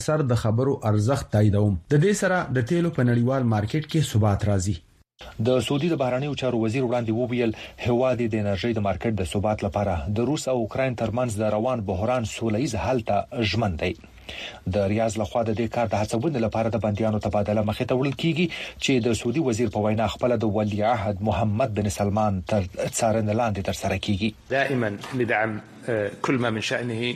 سر د خبرو ارزښت تاییدوم. د دې سره د تیلو په نړیوال مارکیټ کې ثبات راځي. د سعودي د بهرنیو چارو وزیر وړاندې وویل هوادي د انرژي د مارکیټ د ثبات لپاره د روس او اوکراین ترمنځ د روان بحران سولهییز حل ته ژمن دی. د ریاض لخوا د دې کار د هڅونې لپاره د بنديانو تبادله مخې ته وړل کیږي چې د سعودي وزیر په وینا خپل د ولی عهد محمد بن سلمان تر څارنې لاندې تر سره کیږي. دائما ندعم كل ما من شأنه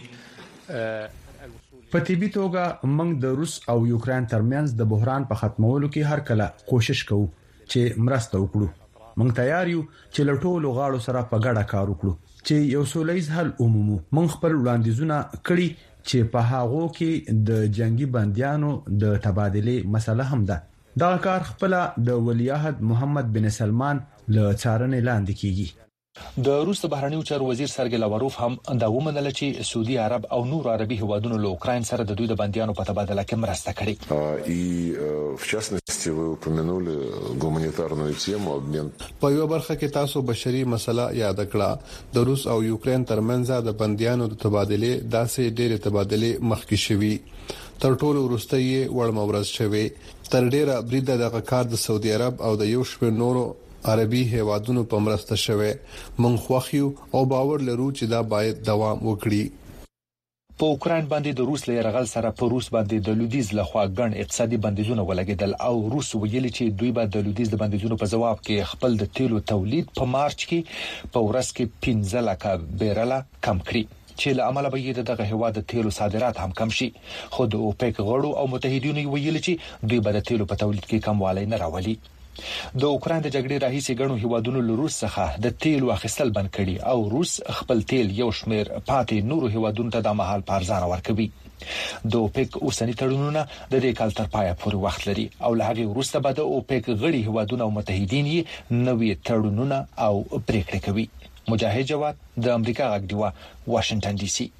په طبي توګه موږ د روس او یوکرين ترمنځ د بحران په ختمولو کې هر کله کوشش کوو چې مرسته وکړو. موږ تیار یو چې له ټولو غاړو سره په ګډه کار وکړو چې یو سولهییز حل ومومو. موږ خپل وړاندیزونه کړی چې په هغه کې د جنگي بنديانو د تبادله مسله هم ده. دا کار خپل د ولیعهد محمد بن سلمان له څارنې لاندې کیږي. د روس د بهرنیو چارو وزیر سرګی لاوروف هم دا ومنله چې سعودي عرب او نور عربي هیوادونو له اوکراین سره د دوی د بنديانو په تبادله کې مرسته کړې. И в частности вы упомянули гуманитарную тему обмен. په یو برخه کې تاسو بشري مسله یاد کړه. د روس او یوکرين ترمنځ د بنديانو د تبادله داسې ډېر تبادله مخکې شوي. تر ټولو وروستي وړ مورز شوي. تر ډیره بریده د کار د سعودي عرب او د یو شپه نورو عربي هیوادونو په مرسته شوه. مونږ خوښیو او باور لرو چې دا باید دوام وکړي. په اوکراین باندې د روس له يرغل سره په روس باندې د لودیز لخوا ګڼ اقتصادي بندیزونه ولګیدل او روس ویلي چې دوی به د لودیز د بندیزونو په جواب کې خپل د تیلو تولید په مارچ کې په ورځ کې 15 لک بیرله کم کړی چې له عمله به دغه هواد د تیلو صادرات هم کم شي. خو د اوپک غړو او متحدینو ویلي چې دوی به د تیلو په تولید کې کموالی نه راولي. د اوکراین د جګړې راهیسې ګڼو هیوادونو له روس څخه د تیلو اخیستل بند کړي او روس خپل تیل یو شمېر پاتې نورو هیوادونو ته د مهال په ارزانه ورکوي. د اوپک اوسنی تړونونه د دې کال تر پایه پورې وخت لري او له هغه وروسته به د اوپک غړي هیوادونو او متحدین یې نوې تړونونه او پریکړې کوي. مجاهد جواد د امریکا غږ دی واشنگټن ډي سي.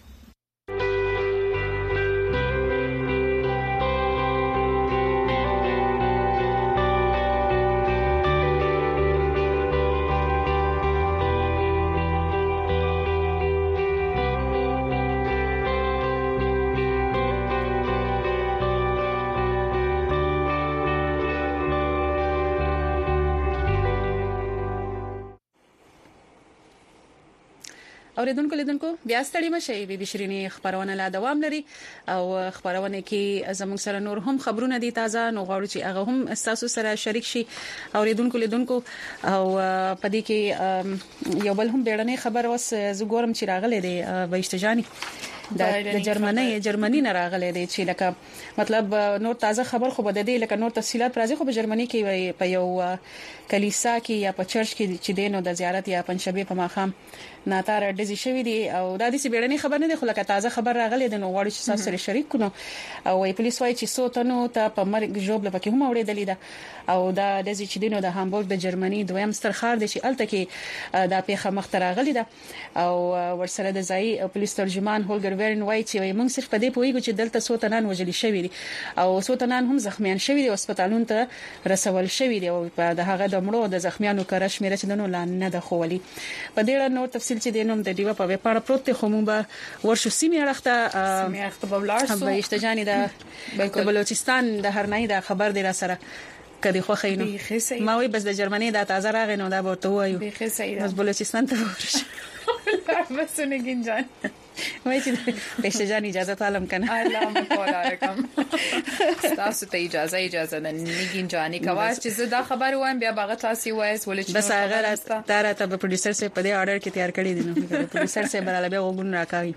اوریدونکو لیدونکو بیا ستړي مشي بي بي شيريني خبرونه لا دوام لري او خبرونه کې زموږ سره نور هم خبرونه دي تازه نو غواړو چې هغه هم تاسو سره شریک شي. اوریدونکو لیدونکو او پدې کې یو بل هم بیړنۍ خبر اوس زګورم چې راغله دي وایشتجاني د جرمني نه راغله دي چې لکه مطلب نور تازه خبر خو بده دي لکه نور تفصيلات راځي خو په جرمني کې په یو کلیسا کې یا په چرچ کې چې دینو د زیارت یا پنځشنبه په ماخام ناتار ډزې شوې دي او دا د بیړنۍ خبر نه دی خو لکه تازه خبر راغلی دی نو غواړو چې تاسو سره شریک کړو او پولیس وايي چې سوتنو ته په مرګ جوړ لپاره هم اورېدلې ده او دا د چې دینو د هامبورګ د جرمني دویم ستر ښار دی چې الته کې دا پیښه مخ ته راغلی ده او ورسره د ځای پولیس ترجمان هولګر ویرن وايي چې موږ صرف په دې پوهیږو چې دلته سوتنان وژل شوي دي او سوتنان هم زخمیان شوي دي او هسپتالونو ته رسول شوي دي او په هغه د مړو د زخمیانو کړه شمیره چې دنو لا نه د خوولي. په دې اړه نور تفصیل چې دینوم د دیو په وپاره پروت خو مونږ به ورشو سیمه اړخته په ولارسو به اشتجاني د بلوچستان د هرنۍ د خبر دی را سره کدي خو خینو ما وي بس د جرمني د تازه راغی نو دا ورته وایو بس بلوچستان ته ورشو بس نه گنجان وای چې اشتجاني اجازه طالب کنه الله مقاله رقم تاسو ته اجازه نه نگین جانی کواش چې زه دا خبر وایم بیا باغ تاسو وایس ولې چې بس هغه تاره ته پروډوسر سره په دې آرډر کې تیار کړی دي نو پروډوسر سره براله به وګون راکاوي.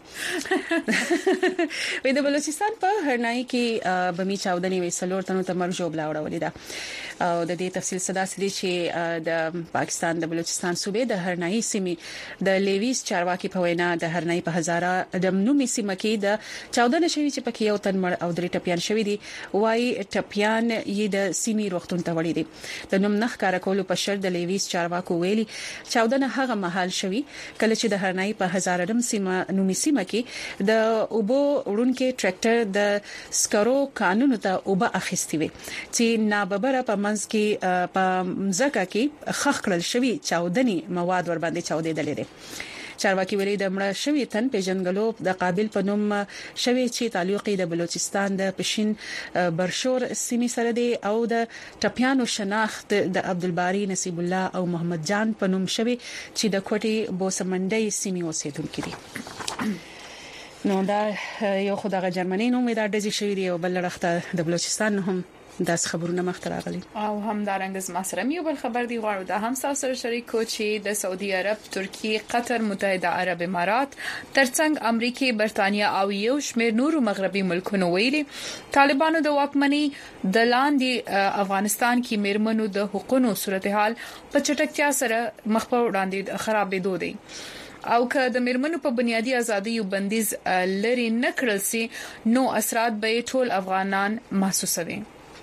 وې د بلوچستان په هرنای کې بمی چاودنی وسلور تنو ته مرجو بلا وړولې ده او د دې تفصیل صدا سدي چې د پاکستان د بلوچستان صوبې د هرنای سیمې د لیویس چارواکي په وینا د هرنای په هزاره د نومي سیمه کې د چاودنه شوی چې پکې یو تن مړ او درې ټپيان شوی دي وای ټپيان یې د سیمې روغتون ته وړي دي. د نوم نخ کار کولو په شر د لیویس چارواکو ویلي چاودنه هغه محل شوی کله چې د هرنای په هزارم سیمه نومي سیمه کې د اوبو وړونکو ټریکټر د سکرو قانون ته اوبه اخیستي وي چې ناببره په منځ کې په مزکه کې خخ کړل شوی چاودنی مواد ور باندې چاودېدل دي. چارواکي ویلي د مړه شوی تن پیژنګلو د قابل په نوم شوی چې تعلق د بلوچستان د پښین برشور سیمې سره دی او د ټپیانو شناخت د عبدالباری نصیب الله او محمد جان په نوم شوی چې د کوټي بوسمنډي سیمې اوسیدونکو دي. نو دا یو خدای جرمني نوم دا د شوی دی او بل لړخته د بلوچستان هم داس خبرونه مخته راغلي او هم دارنګز ما سره یو بل خبر دی غواړو دا هم سره شریکو چې د سعودي عرب، ترکیه، قطر، متحده عرب امارات ترڅنګ امریکا، برتانیا او یو شمېر نورو مغربي ملکونو ویلي طالبانو د واکمنۍ د لاندې افغانستان کې میرمنو د حقوقو صورتحال په چټکتیا سره مخ په وړاندې خرابېدو دي او که د میرمنو په بنیادی ازادي او بندیز لري نکړل سي نو اثرات به ټول افغانان محسوسوي.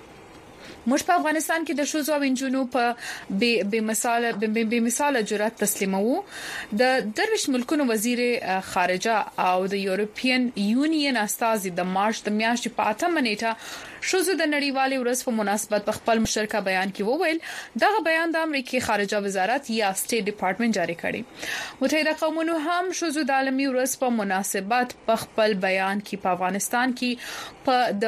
موږ په افغانستان کې د شوزو او انجونو په به مثال جرأت تسلیمو. د درویش ملکونو وزیر خارجه او د یورپین یونین استازي د مارچ د میاشتې په 8 نیټه شوزو د نړیوالې ورځ په مناسبت په خپل مشترکه بیان کې وویل دغه بیان د امریکای خارجه وزارت یا سټیټ ډپارټمنټ جاری کړی. متحده قومونو هم شوزو د عالمي ورځ په مناسبت په خپل بیان کې په افغانستان کې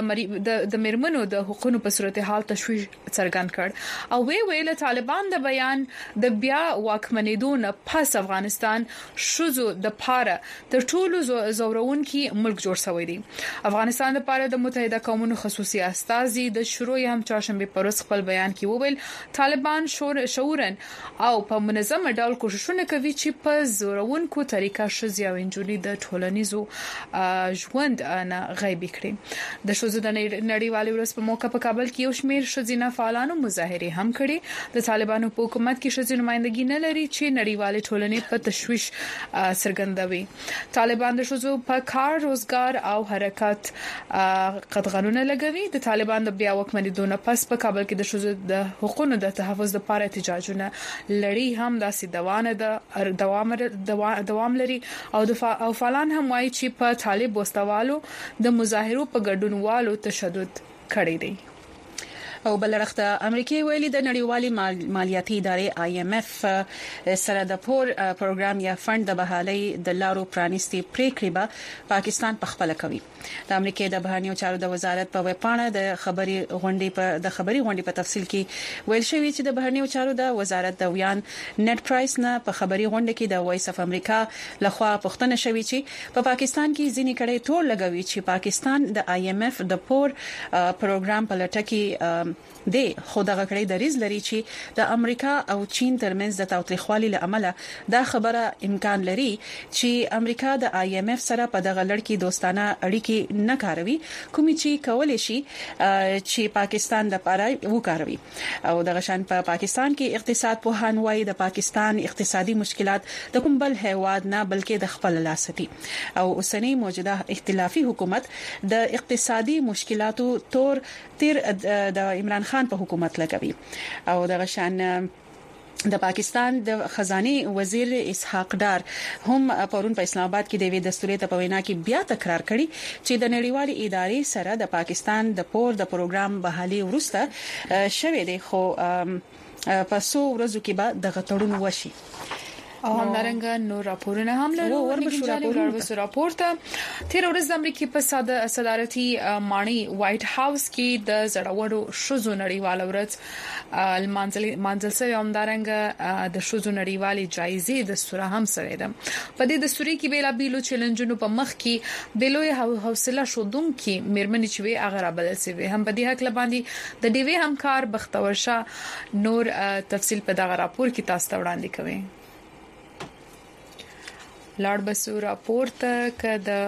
په د میرمنو د حقوقو په صورتحال تشویش څرګند کړ او ویل طالبان د بیان د بیا واکمنېدو نه پس افغانستان شوزو د پاره تر ټولو زورونکي ملک جوړ شوی دی. افغانستان لپاره د متحده قومونو خصوصي استازي د شروع هم چاشنبه پروس خپل بیان کې وویل طالبان شعورن او په منظم ډول کوششونه کوي چې په زورونکو طریقه شوزي او انجولي د ټولنیزو ژوند نه غیبی کړي. د شوزو د نړیوالې ورځ په موقع په کابل کې یو شمېر شوزینه فعالانو مظاهره هم کړي. د طالبانو په حکومت کې شوزي نمائندګي نه لري چې نړیوالې ټولنې په تشویش څرګندوي. طالبان د شوزو په کار روزګار او حرکت قطغنونه لګوي. د طالبان د بیا واکمنېدو نه پس په کابل کې د شوزو د حقوقو د تحفظ لپاره احتجاجونه لړۍ هم داسې دوام لري او فعالان هم وایي چې په طالب وسوالو د مظاهرو په ګډونوالو تشدد کړی دی. او بلرخته امریکای ویلي د نړیوالې مالیاتي ادارې IMF سره د پور پروګرام یا فند د بحالي د لارو پرانیستي پریکړې به پاکستان په خپل کوي. د امریکای د بهرنیو چارو د وزارت په وپاڼه د خبري غونډې په تفصیل کې ویل شوی چې د بهرنیو چارو د وزارت د ویان نت پرایس نه په خبري غونډه کې د وایس اف امریکا لخوا پوښتنه شوی چې په پاکستان کې ځینې کړي ټول لګوي چې پاکستان د IMF د پور پروګرام په لټه کې د خدغه کړي د ریز لري چې د امریکا او چین ترمنځ د تاوتریخوالي لامل دا خبره امکان لري چې امریکا د IMF سره په دغه لړ کې دوستانه اړیکې نه کاروي کومې چې کولای شي چې پاکستان د لپاره وکاروي. او دغه شان په پاکستان کې اقتصاد په هانوي د پاکستان اقتصادي مشکلات د کوم بل هیواد نه بلکې د خپل لاستی او اوسنی موجوده ائتلافي حکومت د اقتصادي مشکلاتو تیر د عمران خان په حکومت لګوي. او دغه شان د پاکستان د خزانه وزیر اسحاق ډار هم پرون په اسلام آباد کې د وی دستوري ته په وینا کې بیا تکرار کړي چې د نړیوالې ادارې سره د پاکستان د پور د پروګرام بحالي ورسته شوه دی خو په څو ورځو کې به د غټړون وشي. او همدارنګه نور راپورونه هم لرو. وربشو راپورته تیر ورځ د امریکای په صدارتي مانی وایټ هاوس کې د زړورو شوزو نړیوال ورځ منځل سوی همدارنګه د شوزو نړیوالې جایزې د سره هم سره ده. په دې دستوري کې بیلا بیلو چیلنجونو په مخ کې بیلوي حوصله شودونکو میرمنې چې وي هغه رابلل سوي هم په دې حق لباندې د ډیوی همکار بختور شاه نور تفصیل په دغه راپور کې تاسو ته وړاندې کوي. لاړ بسو راپورته کده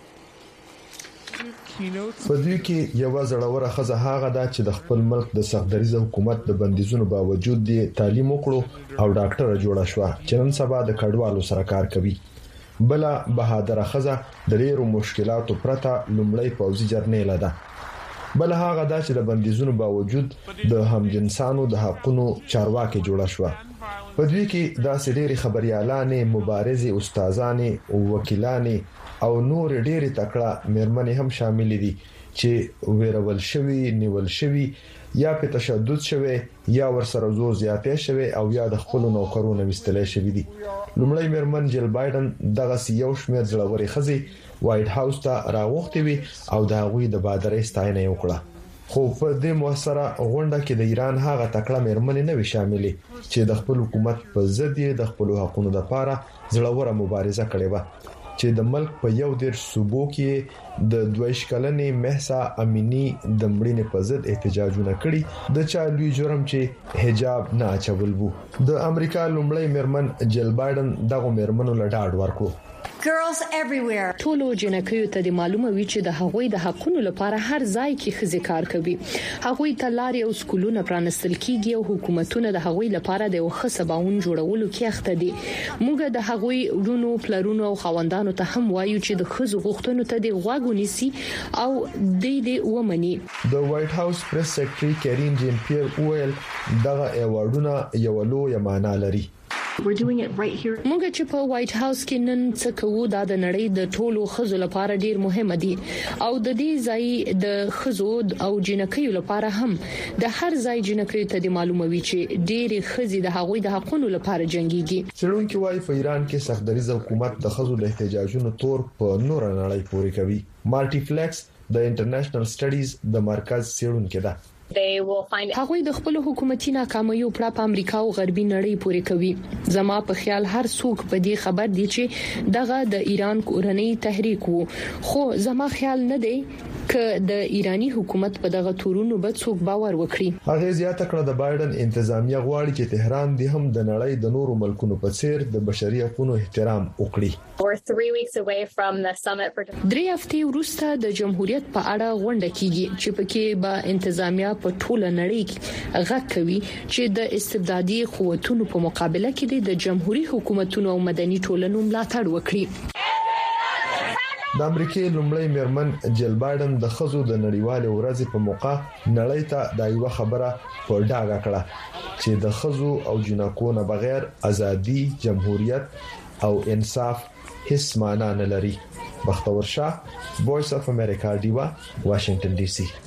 په دې کې یو زړوره خزه هغه ده چې د خپل ملک د سختدریزه حکومت د بندیزونو باوجود دی تعلیم وکړو او ډاکټر جوړه شو چې نن سبا د کډوالو سره کار کوي. بل بهادر خزه د ډیرو مشکلاتو پرته لومړی پوځي جرنیل ده. بل هغه ده چې د بندیزونو باوجود د همجنسانو د حقوقو چارواکي جوړه شو. په دې کې د سړي خبريالانې مبارزې استادانې او وکیلانې او نور ډېری تکړه مېرمنې هم شامل دي چې ویرول شوی نیول شوی یا په تشدد شوی یا ورسره زور زیاتې شوی او یا د خپل نوکرونو وستلې شوی دي. لومړی میرمن جل بایدن دغه یو شمېر ځلوري خزي وایټ هاوس ته راغوښتي وي او د هغوی د بادرۍ ستاینه وکړه. خو په دې موثره غونډه کې د ایران هغه تکړه میرمنې نه وي شاملې چې د خپل حکومت په ضد یې د خپل حقوقو لپاره ځړوره مبارزه کړې و چې د ملک په یو ډیر صوبو کې د 22 کلنې مهسا امینی د مړینې په ضد احتجاجونه کړي د چا لوی جرم چې حجاب نه اچول وو. د امریکا لومړی میرمن جل بایدن دغه میرمنو له ډاډ ورکړو. Girls everywhere. ټولو جنکیو ته د معلومه وی چې د هغوی د حقونو لپاره هر ځای کې خزي کار کوي. هغوی ته لارې او سکولونه پرانستل کیږي او حکومتونه د هغوی لپاره د وخت سباون جوړولو کې اخته دي. موږ د هغوی ورونو پلرونو او خوندانو ته هم وایو چې د خزو غوښتنو ته د غوږ ونیسي او د دې ومني. د وایټ هاوس پریس سیکریټری کیرین جین پیر ویل دغه ایوارډونه یو لوی معنا لري. We're doing it right here. موږ چې په وایټ هاوس کې نن څه کوو دا د نړۍ د ټولو خزو لپاره ډیر مهم دي او د دې ځای د خزو او جنکیو لپاره هم د هر ځای جنکیو ته د معلوموي چې ډیر خزي د هغوی د حقوقو لپاره جنگيږي. څېړونکو وايي په ایران کې سختدریز حکومت د خزو د احتجاجونو تور په نور نړۍ پورې کوي. مالټي فلیکس د انټرنیشنل سټډیز د مرکز څېړونکو ده. هغوی د خپل حکومتي ناکامیو پر امریکا او غربي نړۍ پورې کوي. زما په خیال هر څوک په دې خبر دي چې دغه د ایران کورنۍ تحریک وو خو زما خیال نه دی ک د ایرانی حکومت په دغه تورونو به څوک باور وکړي. هغه زیاته کړه د بایدن انتظامیه غواړي چې تهران د هم د نړۍ د نورو ملکونو په څیر د بشري حقوقو احترام وکړي. 3 هفتې وروسته د جمهوریت په اړه غونډه کیږي چې پکې به انتظامیه په ټوله نړۍ کې غږ کوي چې د استبدادي قوتونو په مقابله کې د جمهوریت حکومتونو او مدني ټولنو ملاتړ وکړي. د امریکای لومړی میرمن جل بایدن د خزو د نړیوال ورځې په موقع نړۍ ته دا یو خبره په ډاګه کړه چې د خزو او جنکو نه بغیر ازادي، جمهوریت او انصاف هیڅ معنا نه لري. بختور شاه، وایس اف امریکا، دیوا، واشنگټن ډي سي.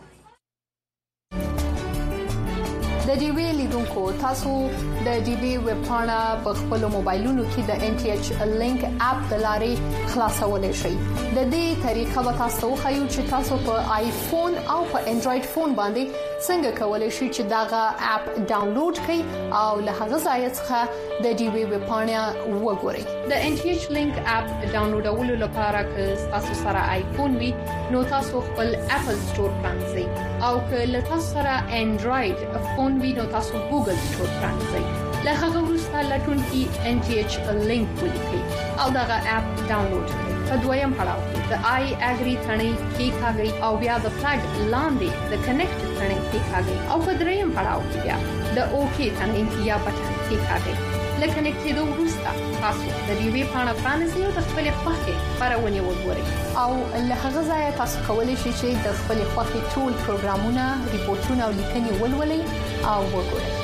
د ډي وی لیدونکو تاسو د ډي وی ویب پاڼه په خپل موبایلونو کې د ان ټي ایچ لینک اپ د لارې خلاصولای شئ. د دې طریقه به تاسو خو چې تاسو په آیفون او په انډراید فون باندې څنګه کولای شئ چې داغه اپ ډاونلوډ کړئ او له هغه ځای څخه د ډي وی ویب پاڼه وګورئ. د ان ټي ایچ لینک اپ ډاونلوډولو لپاره که تاسو سره آیفون وي نو تاسو خپل اپل سٹور پرانځئ او که له تاسو سره انډراید فون وي نو تاسو ګوګل سٹور پرانځئ. له هغه وروسته لټون کې ان ټي ایچ لینک ولیکئ او دغه اپ ډاونلوډ کړئ. په دویم پړاو کې د آی اګری ثنې کلیکاږئ او بیا د فلګ لاندې د کنیکټ ثنې کلیکاږئ او په دریم پړاو کې بیا د اوکی ثنې یا بټن کلیکاږئ. لکه کنیکټېدو وروسته تاسو د دې وی پاڼه پرانیزئ او د خپل خوښې خبرونه وګورئ او له هغه ځای تاسو کولی شئ چې د خپل خوښې ټول پروګرامونه، ریپورتونه او لیکنې ولولئ او وګورئ.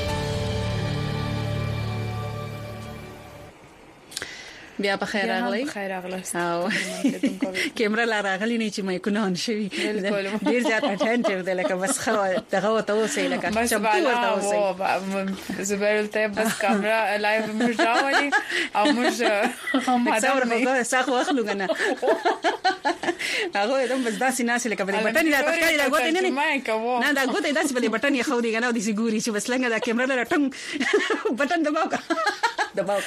بیا په خیر راغلی. خیر راغلی. او کیمرا لا راغلی نه چې مې کونه شي ډیر زیات اټینټیو دی لکه بس خو دغه وته اوسې لکه چمتو ورته اوسې زبر ته بس کیمرا لایو موږ راوړی او موږ هم دا ساخو اخلو کنه هغه دم بس داسې ناس لکه په بټن لا تخکې لا غوته نه دا غوته داسې په بټن یې خو دی کنه د سیګوري چې بس لنګ دا کیمرا لا ټنګ بټن دباو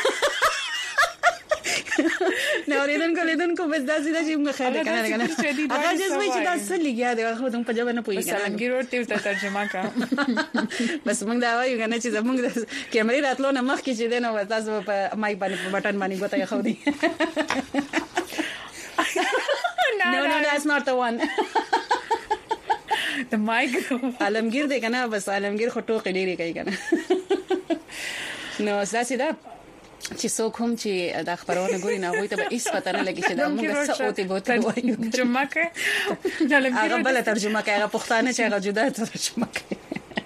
نه اوریدونکو بس دا سیده چې موږ خیر کنه هغه جسمي چې دا څه لګیا دی خو دوم په جواب نه پوي کنه سلام ګیرو ته ترجمه کا بس موږ دا وایو کنه چې زموږ د کیمرې راتلو نه مخکې چې دنه تاسو په مایک باندې په بټن باندې غوته خو دی no that's not the one the mic عالمگیر دی کنه بس عالمگیر خو ټوکې ډېری کوي کنه نو ساسي دا چې څوک هم چې د خبرونه ګوري نه وي ته به هیڅ پته نه لګي چې دا موږ څه اوته بوته وایو ترجمه کوي هغه بل ترجمه کوي هغه پښتانه چې هغه جدا ترجمه کوي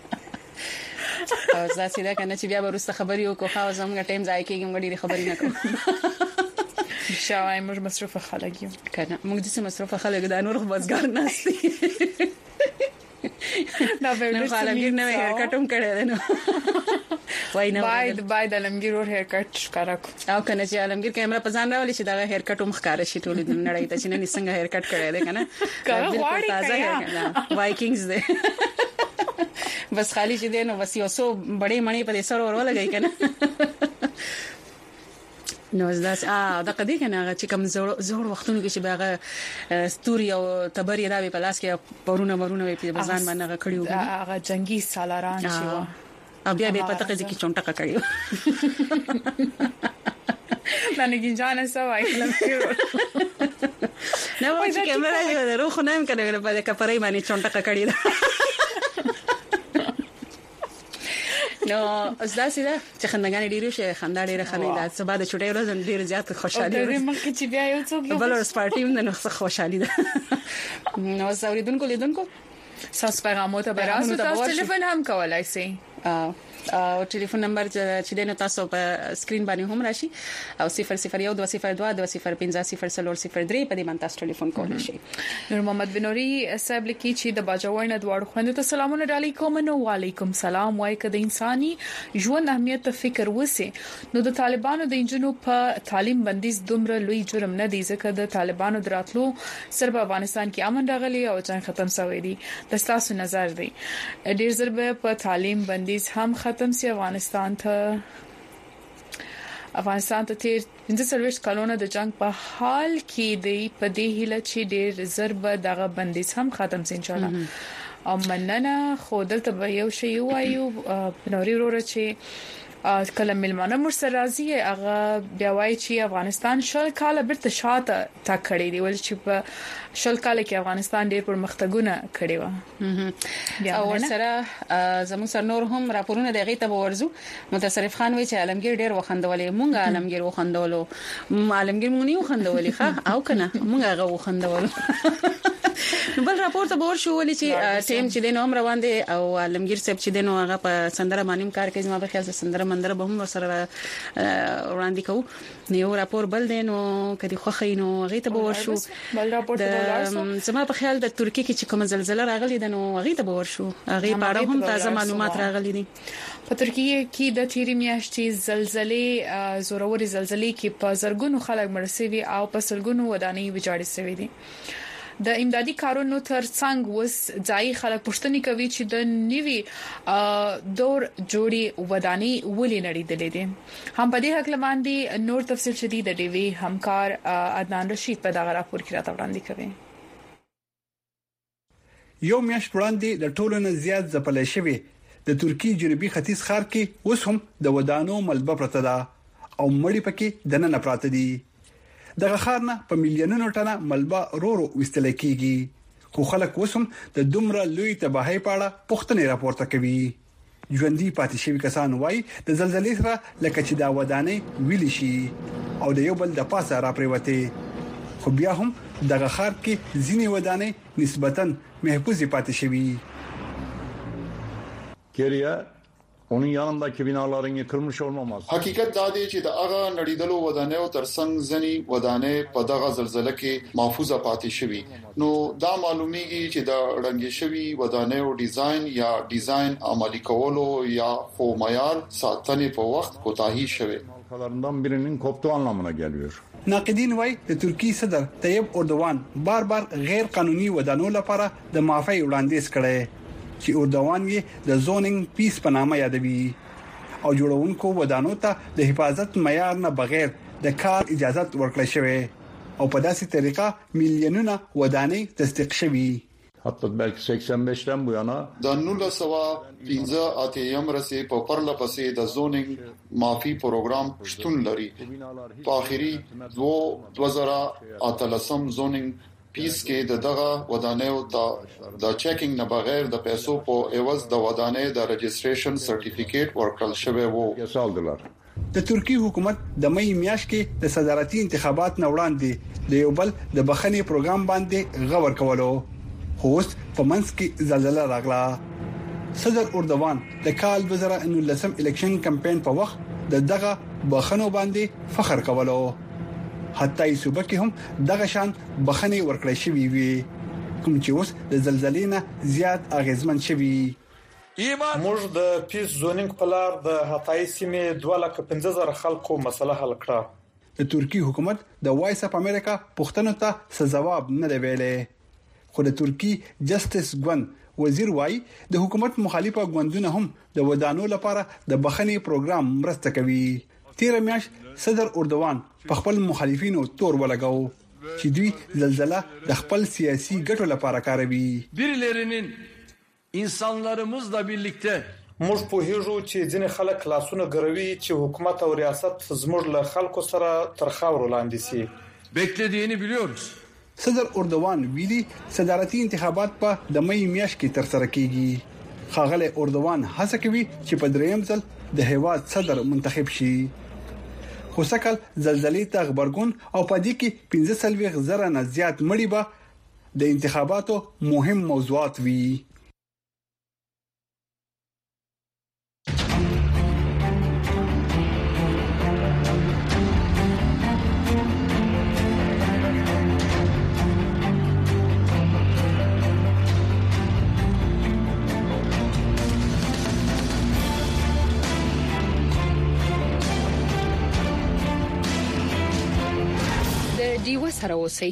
او ځکه دا کنه چې بیا ورسته خبري وکړو خو زموږ ټیم ځای کېږي موږ ډېری خبري نه کوو شاوای موږ مصرف خلک یو کنه موږ د مصرف خلک د نور بازګار ناشتي دا به نو عالمگیر نه هیر کټ هم کړی دی نو وای نه باید عالمگیر ور هیر کټ ښکارا او کنه چې عالمگیر کیمرا په ځان راولي چې دا هیر کټ هم ښکارا شي ټول د نړۍ ته چې نه څنګه هیر کټ کړی دی کنه تازه هیر وایکینګز دی بس خالی چې دی نو بس یو سو بڑے مڼې په سر ور ولګی کنه نو زداس دا قدی کنه چې کوم زوړ وختونو کې چې باغه ستوري او تبرې دا په لاس کې پرونه په بازار باندې کړیو هغه جنگي سالاران چې او بیا به پته کې چونټه کړیو باندې ګنجانه سوای نو چې کیمرا یې روخ نه هم کنه په کپړې باندې چونټه کړی نو زداسي دا چې خندګان ډیرو شي خندا ډیره خنې دا سبا د چټي ورځ ډیر زیات خوشحالي ده مخکې چې بیا یو څوک بلورس پارټي هم نو خوشحالي ده نو زوریدونکو لیدونکو ساس پیغامو ته براسو تاسو ټلیفون هم کولای شئ او ټلیفون نمبر چې دنه تاسو په سکرین باندې هم راشي او 00122050003 په دې باندې تاسو ټلیفون کولای شئ نور محمد بنوري صاحب لیکي چې د باجوړ نه دواړو خويندو ته سلامونه علیکم نو وعلیکم سلام وای کده انساني ژوند اهمیت فکر وسی نو د طالبانو د انجنونو په تعلیم بندیز دومره لوی جرم نه دی ځکه د طالبانو دراتلو سر په افغانستان کې امن راغلی او جنگ ختم شوی دی د تاسو نظر دی ډیر ضرب په تعلیم بندیز هم ختم سی افغانستان ته تیر 15 کلونه د جنگ په حال کې دی په دې هله چې ډیر ضرب دغه بندیز هم ختم شي ان شاء الله او مننه خو دلته به یو شی وایو نوري وروره چې کله ملمانه مرسل راضي هغه بیا وایي چې افغانستان شل کاله برته شاته تا کړی دی ول چې په شل کاله کې افغانستان ډېر پرمختګونه کړی و او سره زموږ سر نور هم راپورونه دغه ته ورزو متصرف خان وی چې عالمگیر ډېر وخندولې مونږ عالمگیر وخندولو عالمگیر مونږ نه وخندولې ښه او کنه مونږ هغه وخندولو بل راپورته به ورشو ولې چې ټیم چې دینو هم روان دي او عالمگیر صاحب چې دینو هغه په سندره باندې کار کوي ما به خیال سندره مندره به هم سره وړاندې کوو نو راپور بل دینو کدي خوخینو هغه ته به ورشو بل راپور زما په خیال د ترکیه کې چې کوم زلزلہ راغلی د نو هغه ته به ورشو هغه په اړه هم تازه معلومات راغلي دي په ترکیه کې د تیری میاشتې زلزلې زوروري زلزلې کې په زرګونو خلک مړ شوي او په سلګونو ودانۍ ویجاړې شوي دي د امدادي کارونو ترڅنګ وس ځای خلک پښتني کوي چې د نیوي دور جوړي وداني ولې نړیدلې دي هم په دې حق باندې نور تفصیل شدید د ډیوی همکار عدنان رشید په دغه راپور کې راته وړاندې کوي یو میاشت وړاندې د ټولو نه زیات ځپلې شوی د ترکیه جنوبي ختیځ ښار کې اوس هم د ودانو ملبه پرته ده او مړی پکې دنه پراته دي دغه ښار نه په میلیونونو ټنه ملبه رورو وستل کېږي خو خلک وسم د دومره لوی تباہي پاړه پښتنې راپورته کوي ژوندۍ پاتې شوی کسان وای د زلزلې سره لکه چې دا ودانې ویل شي او د یو بل د پاسه را پریوته خو بیا هم دغه ښار کې ځینې ودانې نسبتاً محفوظ پاتې شوی Geriye onun yanındaki binaların yıkılmış olmaması. حقیقت دا دی چې د هغه نړیدلو ودانیو ترڅنګ ځنی ودانې په دغه زلزلې کې محفوظه پاتې شوي نو دا معلومیږي چې د رنګ شوی ودانیو ډیزاین یا ډیزاین عملی کولو یا خو معیار ساتنې په وخت کوتاهی شوی Halkalarından birinin koptuğu anlamına geliyor. ناقدین وای د ترکی صدر طیب اردوغان بار غیر قانوني ودانو لپاره د معافی وړاندیز کړي چې اردوغان یې د زونینګ پیس په نامه یادوي او جوړونکو ودانو ته د حفاظت معیار نه بغیر د کار اجازه ورکړل شوې او په داسې طریقه میلیونونه ودانې تصدیق شوې Hatta belki 85'ten bu yana د 1915 اتیم رسې په پرله پسې د زونینګ معافي پروګرام شتون لري په اخري 2013 زونینګ پیس کې دغه ودانیو د چیکینګ نه بغیر د پیسو په ایواز د ودانې د رجستریشن سرټیفیکیټ ورکړل شوی وو د ترکی حکومت د مې میاشت کې د صدارتي انتخابات نه وړاندې د یو بل د بخښنې پروګرام باندې غور کولو خو په منځ کې زلزلہ راغله صدر اردوغان د کال 2019 الیکشن کمپاین په وخت دغه بخښنو باندې فخر کولو حتی صوبه کې هم دغه شان بخنه ورکړې شوې وي کوم چې اوس د زلزلې نه زیات اغیزمن شوي. موږ د پیس زونینګ په لار د هتای سیمې 2,15,000 خلکو مسله حل کړه. د ترکی حکومت د وایس اپ امریکا پښتنو ته څه جواب نه دی ویلي، خو د ترکی جسټس ګوند وزیر وای د حکومت مخالفه ګوندونه هم د ودانو لپاره د بخښنې پروګرام مرسته کوي. تیر میاشت صدر اردوغان په خپل مخالفینو تور ولګاو چې دوی زلزلہ د خپل سیاسي ګټو لپاره کاروي. birilerinin insanlarımızla birlikte موږ په هیڅو چې ځینې خلک لاسونه ګروي چې حکومت او ریاست زموږ له خلکو سره تر خاور لاندې سي. beklediğini biliyoruz. صدر اردوغان ویلي صدارتي انتخابات په د مې میاشت کې تر سره کیږي. خاغله اردوغان هڅه کوي چې په دریم ځل د هیواد صدر منتخب شي. خو سکل زلزلې ته خبرګون او پدې کې 15,000 نه زیات مړي به د انتخاباتو مهم موضوعات وي. دیو سره اوسئ.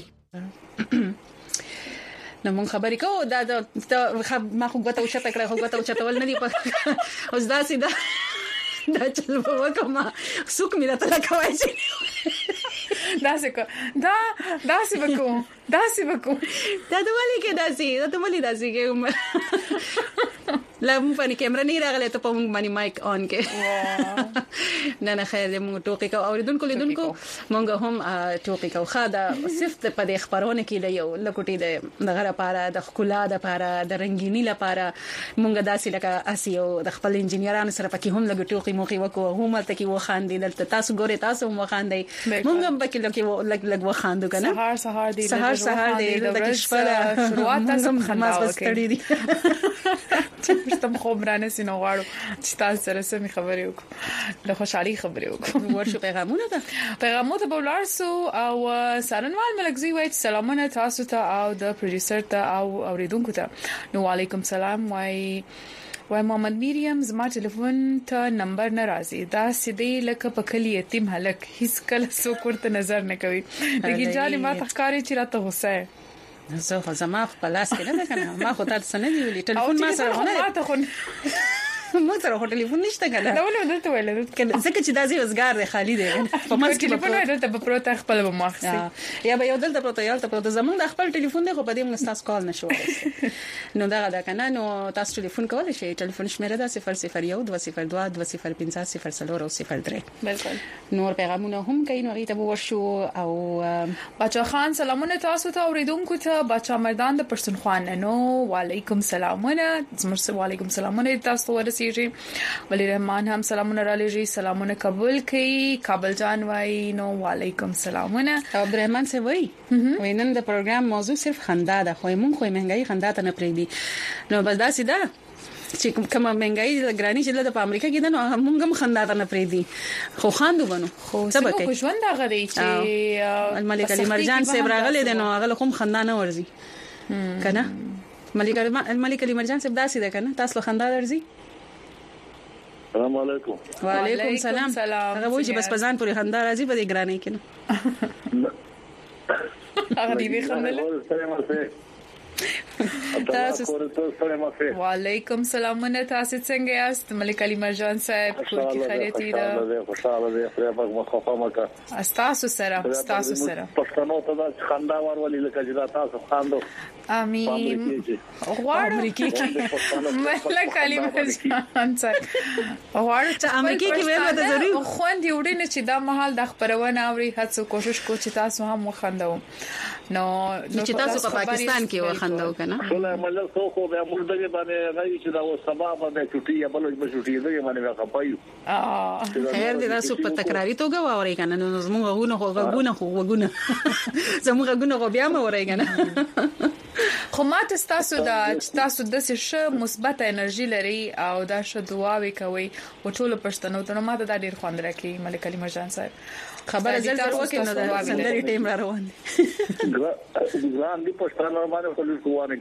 نو مونږ خبرې کوو دا ما خو غوته او چته کړه خو غوته او چته ول نه دی په اوس دا سیده دا چل وکما سوق میرا ته کوي چې دا څه وکړو دا د ولې کې دا سي کې لا مونږ باندې کیمرا نه راغله ته په مونږ باندې مایک اون کې نه خیر دې مونږ ټوکی کو اوریدونکو لیدونکو مونږ هم ټوکی کو خاده صرف په دې خبرونه کې د یو لکوټي د غره لپاره د خکولا د لپاره د رنگینی لپاره مونږ داسې لکه اسیو د خپل انجنیرانو سره پکې هم لګ ټوکی موخي وکړو هم ته کې وخاندې دلته تاسو ګوري تاسو هم وخاندې مونږ هم پکې لګ وخاندو کنه سهار دی د شپه شروعات تاسو خندا وکړي دي تم خبرانه سينو غواړو چې تاسو سره سمې خبرې وکړو د خوشحالي خبرې وکړو. ورشو پیغامونه بولارسو او سارنوال ملکزي وایي سلامونه تاسو ته او د پروډوسر ته او اوریدونکو ته. نو وعلیکم سلام وای محمد مریم زما ټلیفون ته نمبر ناراضي دا سیدی لکه په کلی یتیم هلک هیڅ کله څوک ورته نظر نه کوي دغه جالي ما تخکاری چې راته غوسه زه خو زما په لاس کې نه کنه ما خو تاسو نه دی ویلي ټلیفون ما سره نه مو سره ټلیفون نشته کنه دا ولې دلته ویل ځکه چې دا زی وزګار دی خالی دی په ما کې ټلیفون دلته په پروت خپل مخسي یا به یو دلته پروت زمونږ د خپل ټلیفون دی خو په دې موږ تاسو کال نشو نو دا کنه نو تاسو ټلیفون کولای شئ ټلیفون شمیره ده 001 202 205 بالکل نور پیغامونه هم کوي نو ریته ورشو او بچا خان سلامونه تاسو ته اوریدونکو ته بچا مردان د پرسنخوان نو وعلیکم سلامونه زموږ وعلیکم سلامونه تاسو ورسیږي ولی رحمان هم سلامونه را لېږي سلامونه قبول کړي کابل جان وای نو وعلیکم سلامونه عبدالرحمن سے وای وینن د پروګرام موضوع صرف خندا ده خو مونږ خو مهنګي خندا ته نه پریدي نو بس دا سیده چې کومه مهنګي ګرانی چې د امریکا کې ده نو مونږ هم خندا ته نه پریدي خو خاندو بنو خو سبا کو ژوند هغه دی چې الملک علي مرجان صاحب راغله ده نو هغه کوم خندا نه ورزي کنه الملک علي مرجان صاحب داسې ده کنه تاسو خندا درځي. السلام علیکم. وعلیکم سلام. هغه وایي چې بس پزان پورې خندا راځي په دې ګرانې کې نو هغه دی خندل تاسو وعلیکم سلامونه تاسو څنګه یاست ملک علي مرجان صاحب کور کې خیریت دی خوشاله دی خپل مخه مکه تاسو سره پښتنو ته خندا ورولې لکه چې تاسو خاندو امين غواړم ملک علي مرجان صاحب غواړم چې امریکا کې ویل د ضروري خوند یوړي نه چې دا محل د خبرونه اوري هڅه کوشش کو چې تاسو هم وخندو نو چې تاسو په پاکستان کې وخندو کنه ټول ملل خو به موږ دغه باندې راځي چې دا سبا باندې چټي یا بل چټي دغه باندې راځي خیر دې تاسو په تکراری توګه واورئ کنه نو زموږ غوونه زموږ غوونه بیا مو اورئ کنه خو ماته تاسو د څه مثبت انرژي لري او دا ش دعاوي کوي او ټول پښتنو ته ماته دا ډیر خوند راکړي ملک علي مرجان صاحب خبره زړه وکړي نو دا سندري ټیم را روان دي ځان دي پښتنو باندې خپل کوونه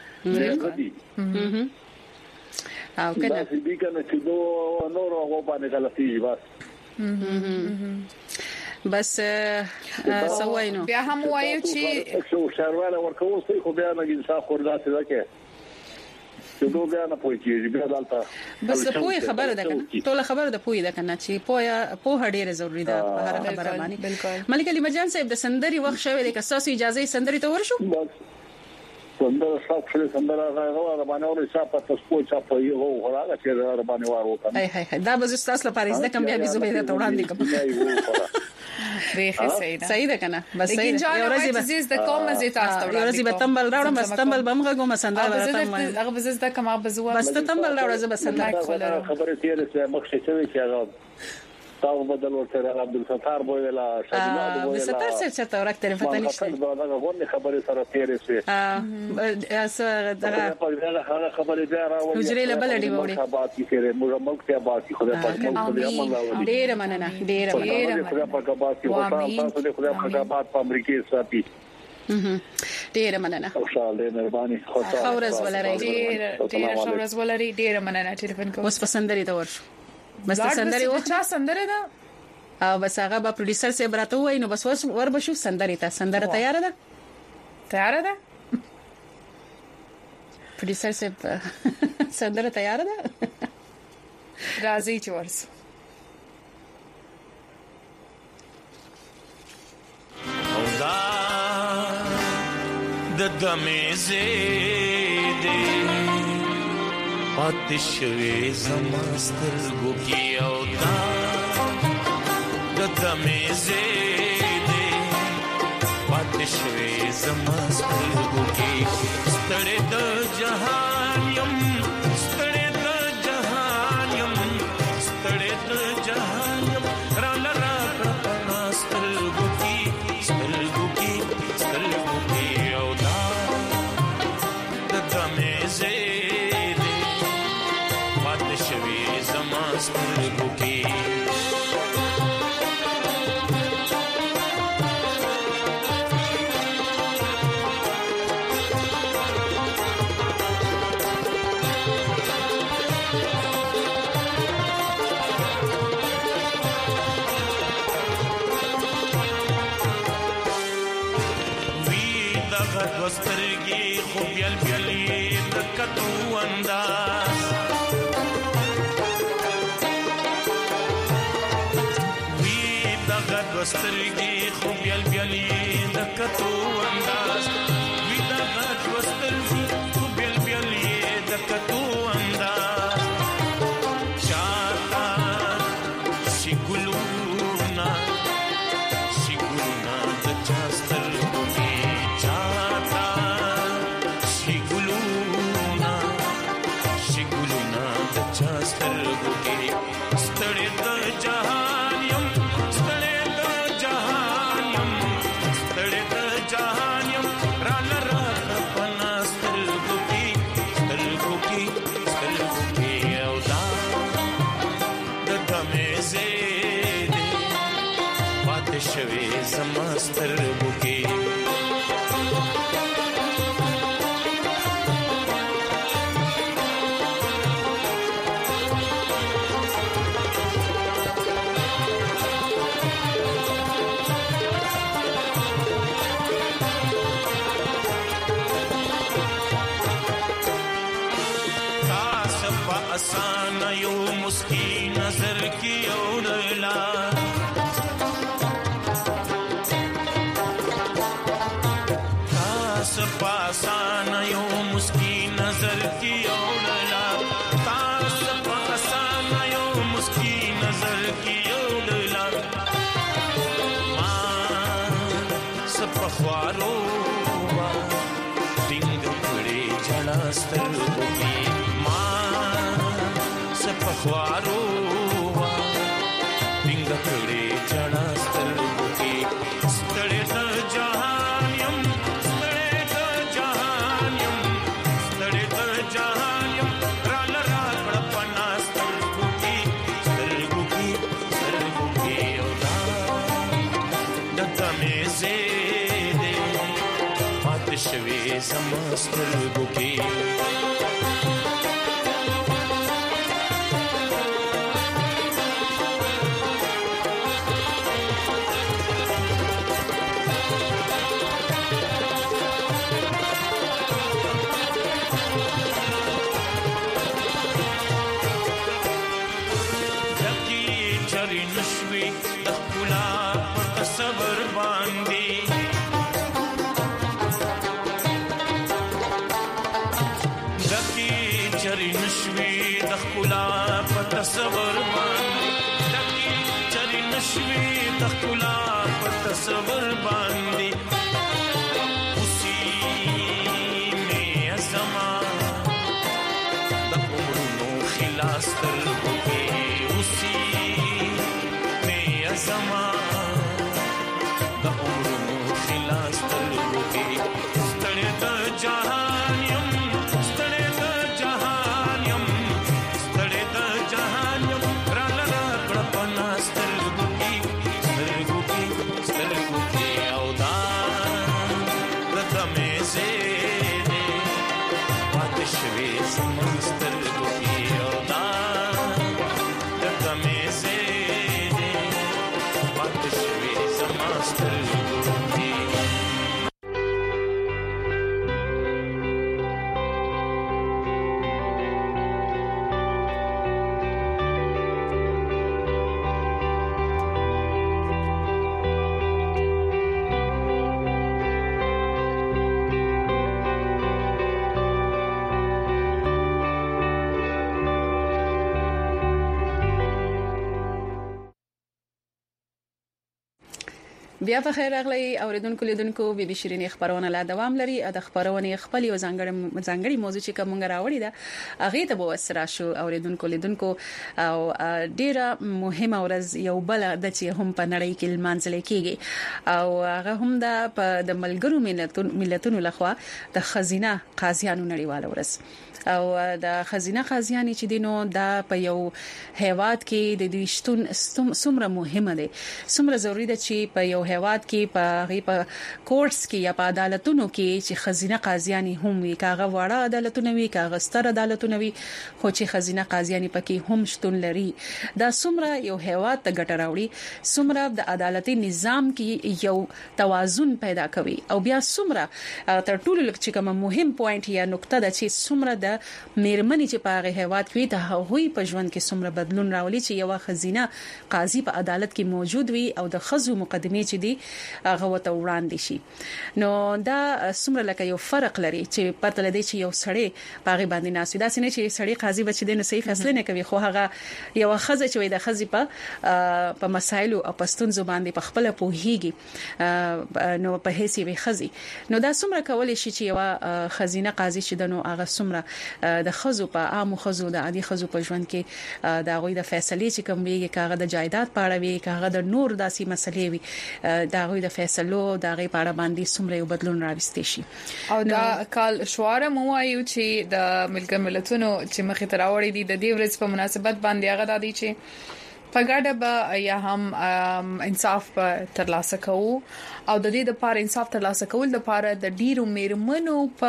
او کنه دې کنه چې نور هغه باندې غلطي بس سوینو بیا هم وایو چې څو شهرواله ورکوو خو بیا نه انصاف خورځاتې راکې چې دوه بیا نه پوي کېږي بیا دالته بس پوي خبره ده کنه ټول خبره ده پوي ده کنه چې پوهه ډیره ضروری ده په هر خبره باندې ملک علي مرجان صاحب د سندري وخت شوی د کساسو اجازه سندري ته ورشو سندره شاپ شله سندره راغله باندې ورې شاپ تاسو په یو غواړه چې را باندې واره کنه هي دا به تاسو لپاره زده کوم بیا به زه به ته وړاندې کوم ریخه صحیح ده کنه بس صحیح ده یو ورځ به کوم زه تاسو ته یو ورځ به تمبل راوړم بس تمبل بمغه کوم سندره راته ما هغه به زه کوم هغه بزو بس تمبل راوړم زه به سندره خبره تیرې چې مخ شوی چې هغه تاسو بدل ورته عبد الستار بویلا شادلاد بویلا ستار څه ته ورک تلفون نشته دا غوړي خبره سره تیرې شي دا خبره بیا راوړي حجرې له بل دی وړي خبرات کیږي موږ ملک ته باقي خدای پاک ملک دې امن راوړي ډېر مننه ډېر خدای پاک باقي تاسو دې خدای پاک په امریکا ساتي ډېر مننه خوشاله مهرباني خورز ولري ډېر خورز ولري ډېر مننه ټلیفون کو اوس پسندري ته ورشو بس سندري و چا سندره ده او بس هغه به پروډوسر سي براته وای نو بس ور بشو سندري ته سندره تیار ده پروډوسر سي سندره تیار ده راځي چې ورس او دا د دمه زیدې آتش وی زماستر گوکی او دا د دمه زیدې آتش وی زماستر گوکی ستړې د جهان یم ستړې د جهان یم ستړې د جهان یم را لرا پناستر گوکی او دا د دمه زیدې شوی زماستر گوکی وی دغه وسترګي خو بیل بیلې د کتو انداز وسترګي خو بیل بیلې د کتو انداز وی دا غږ وسترګي خو بیل بیلې د کتو انداز شاتا شګلونا د چاستر ګوګي چاتا شګلونا د چاستر ګوګي ستړې د جهان یم شوی زماستر گوکی आसान यो मुस्की नजर की ओरला तास पासान यो मुस्की नजर की ओरला तास पासान यो मुस्की नजर की ओरला मान सपख्वारो दिंग पड़े जड़ा स्तर होगी पखवारो दिंग कड़े चढ़ा स्तर बुके स्तड़े द जहानियम स्तड़े द जहान زمسترګو کې تصور باندې دکی چری نشوي تخلا په تصور باندې اوسې مې ازما د عمرونو خلاص تر وګي اوسې مې ازما د عمرونو خلاص تر وګي ستړي د جهان يم ستړي د جهان يم ستړي د جهان يم را لرا پړپنا سترګو کې او دا رته مې زه دې پاتې شوي سمسترګو کې او دا رته مې زه دې پاتې شوي سمسترګو کې بیا په خیر راغلی اوریدونکو لیدونکو بي بي شيرين خبرونه لا دوام لري د خبرونه خپل یو ځانګړي موضوع چې کوم راوړی دا هغه ته به وسره شو اوریدونکو لیدونکو او ډیره مهمه ورځ یو بل د چې هم په نړۍ کې لمانځل کېږي او هغه هم د ملګرو ملتونو لخوا د خزینه قاضیانو نړیواله ورځ او د خزینه قاضیان چې دینو دا په یو هیواد کې د دویشتون څومره مهمه ده څومره ضروری ده چې په یو هیواد کې په کورټس کې یا په عدالتونو کې چې خزینه قاضیان هم وي کاغه وړه عدالتونه وي کاغه ستر عدالتونه وي خو چې خزینه قاضیان پکې هم شتون لري دا څومره یو هیواد ته ګټه راوړي څومره د عدالتي نظام کې یو توازن پیدا کوي او بیا څومره تر ټولو لږ چې کوم مهم پوینټ یا نقطه ده چې څومره د میرمنې چې په هغه هیواد کې ته هوی په ژوند کې څومره بدلون راولي چې یو خزینه قاضي په عدالت کې موجود وي او د خزو مقدمه چې دی هغه وته وړاندې شي نو دا څومره لکه یو فرق لري چې پته لدی چې یو سړی په هغه باندې ناسي دا سینې چې سړی قاضي بچ دی نه صحیح فیصله نه کوي خو هغه یو خزه چې د خزي په مسایلو او پستون زبان دی په خپل پوهیږي نو په هیڅ وی خزي نو دا څومره کولای شي چې یو خزینه قاضي چې دنو هغه څومره د خزو په عامو خزو د عادي خزو په ژوند کې دا غوي د فیصله چې کوم ویږي کاغه د جایداد پاړه وی کاغه د نور داسي مسلې وي دا غوي د فیصلو دا غي پاړه باندې څومره یو بدلون راوستي شي او دا کال شواره مو وایو چې د ملګرو چې مخې ته راوړې دي د دې ورځ په مناسبت باندې هغه د دې چې پګاډه به یا هم انصاف ترلاسه کوو او د دې د پاره انصاف ترلاسه کول د پاره د ډیرو میرمنو په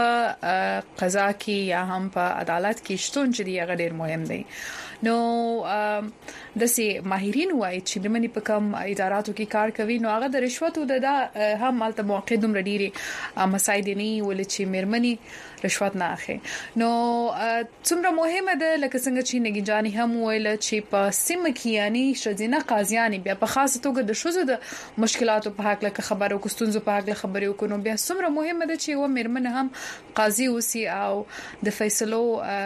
قضا کې یا هم په عدالت کې شتون چې دی هغه ډیر مهم دی نو د سي ماهرین وایي چې د منی په کوم اداراتو کې کار کوي نو هغه د رشوت او د هم مالته موقعدم رديري مسایدنی ول چې میرمنی رشوت نه اخی نو څومره مهمه ده لکه څنګه چې نګجانی هم ویل چې په سیم کې یعنی شذینه قاضیان بیا په خاصه توګه د شوزو د مشکلاتو په حق لکه خبرو کوستونزو په حق خبرو کوو بیا څومره مهمه ده چې و میرمن هم قاضي اوسي او د فیصلو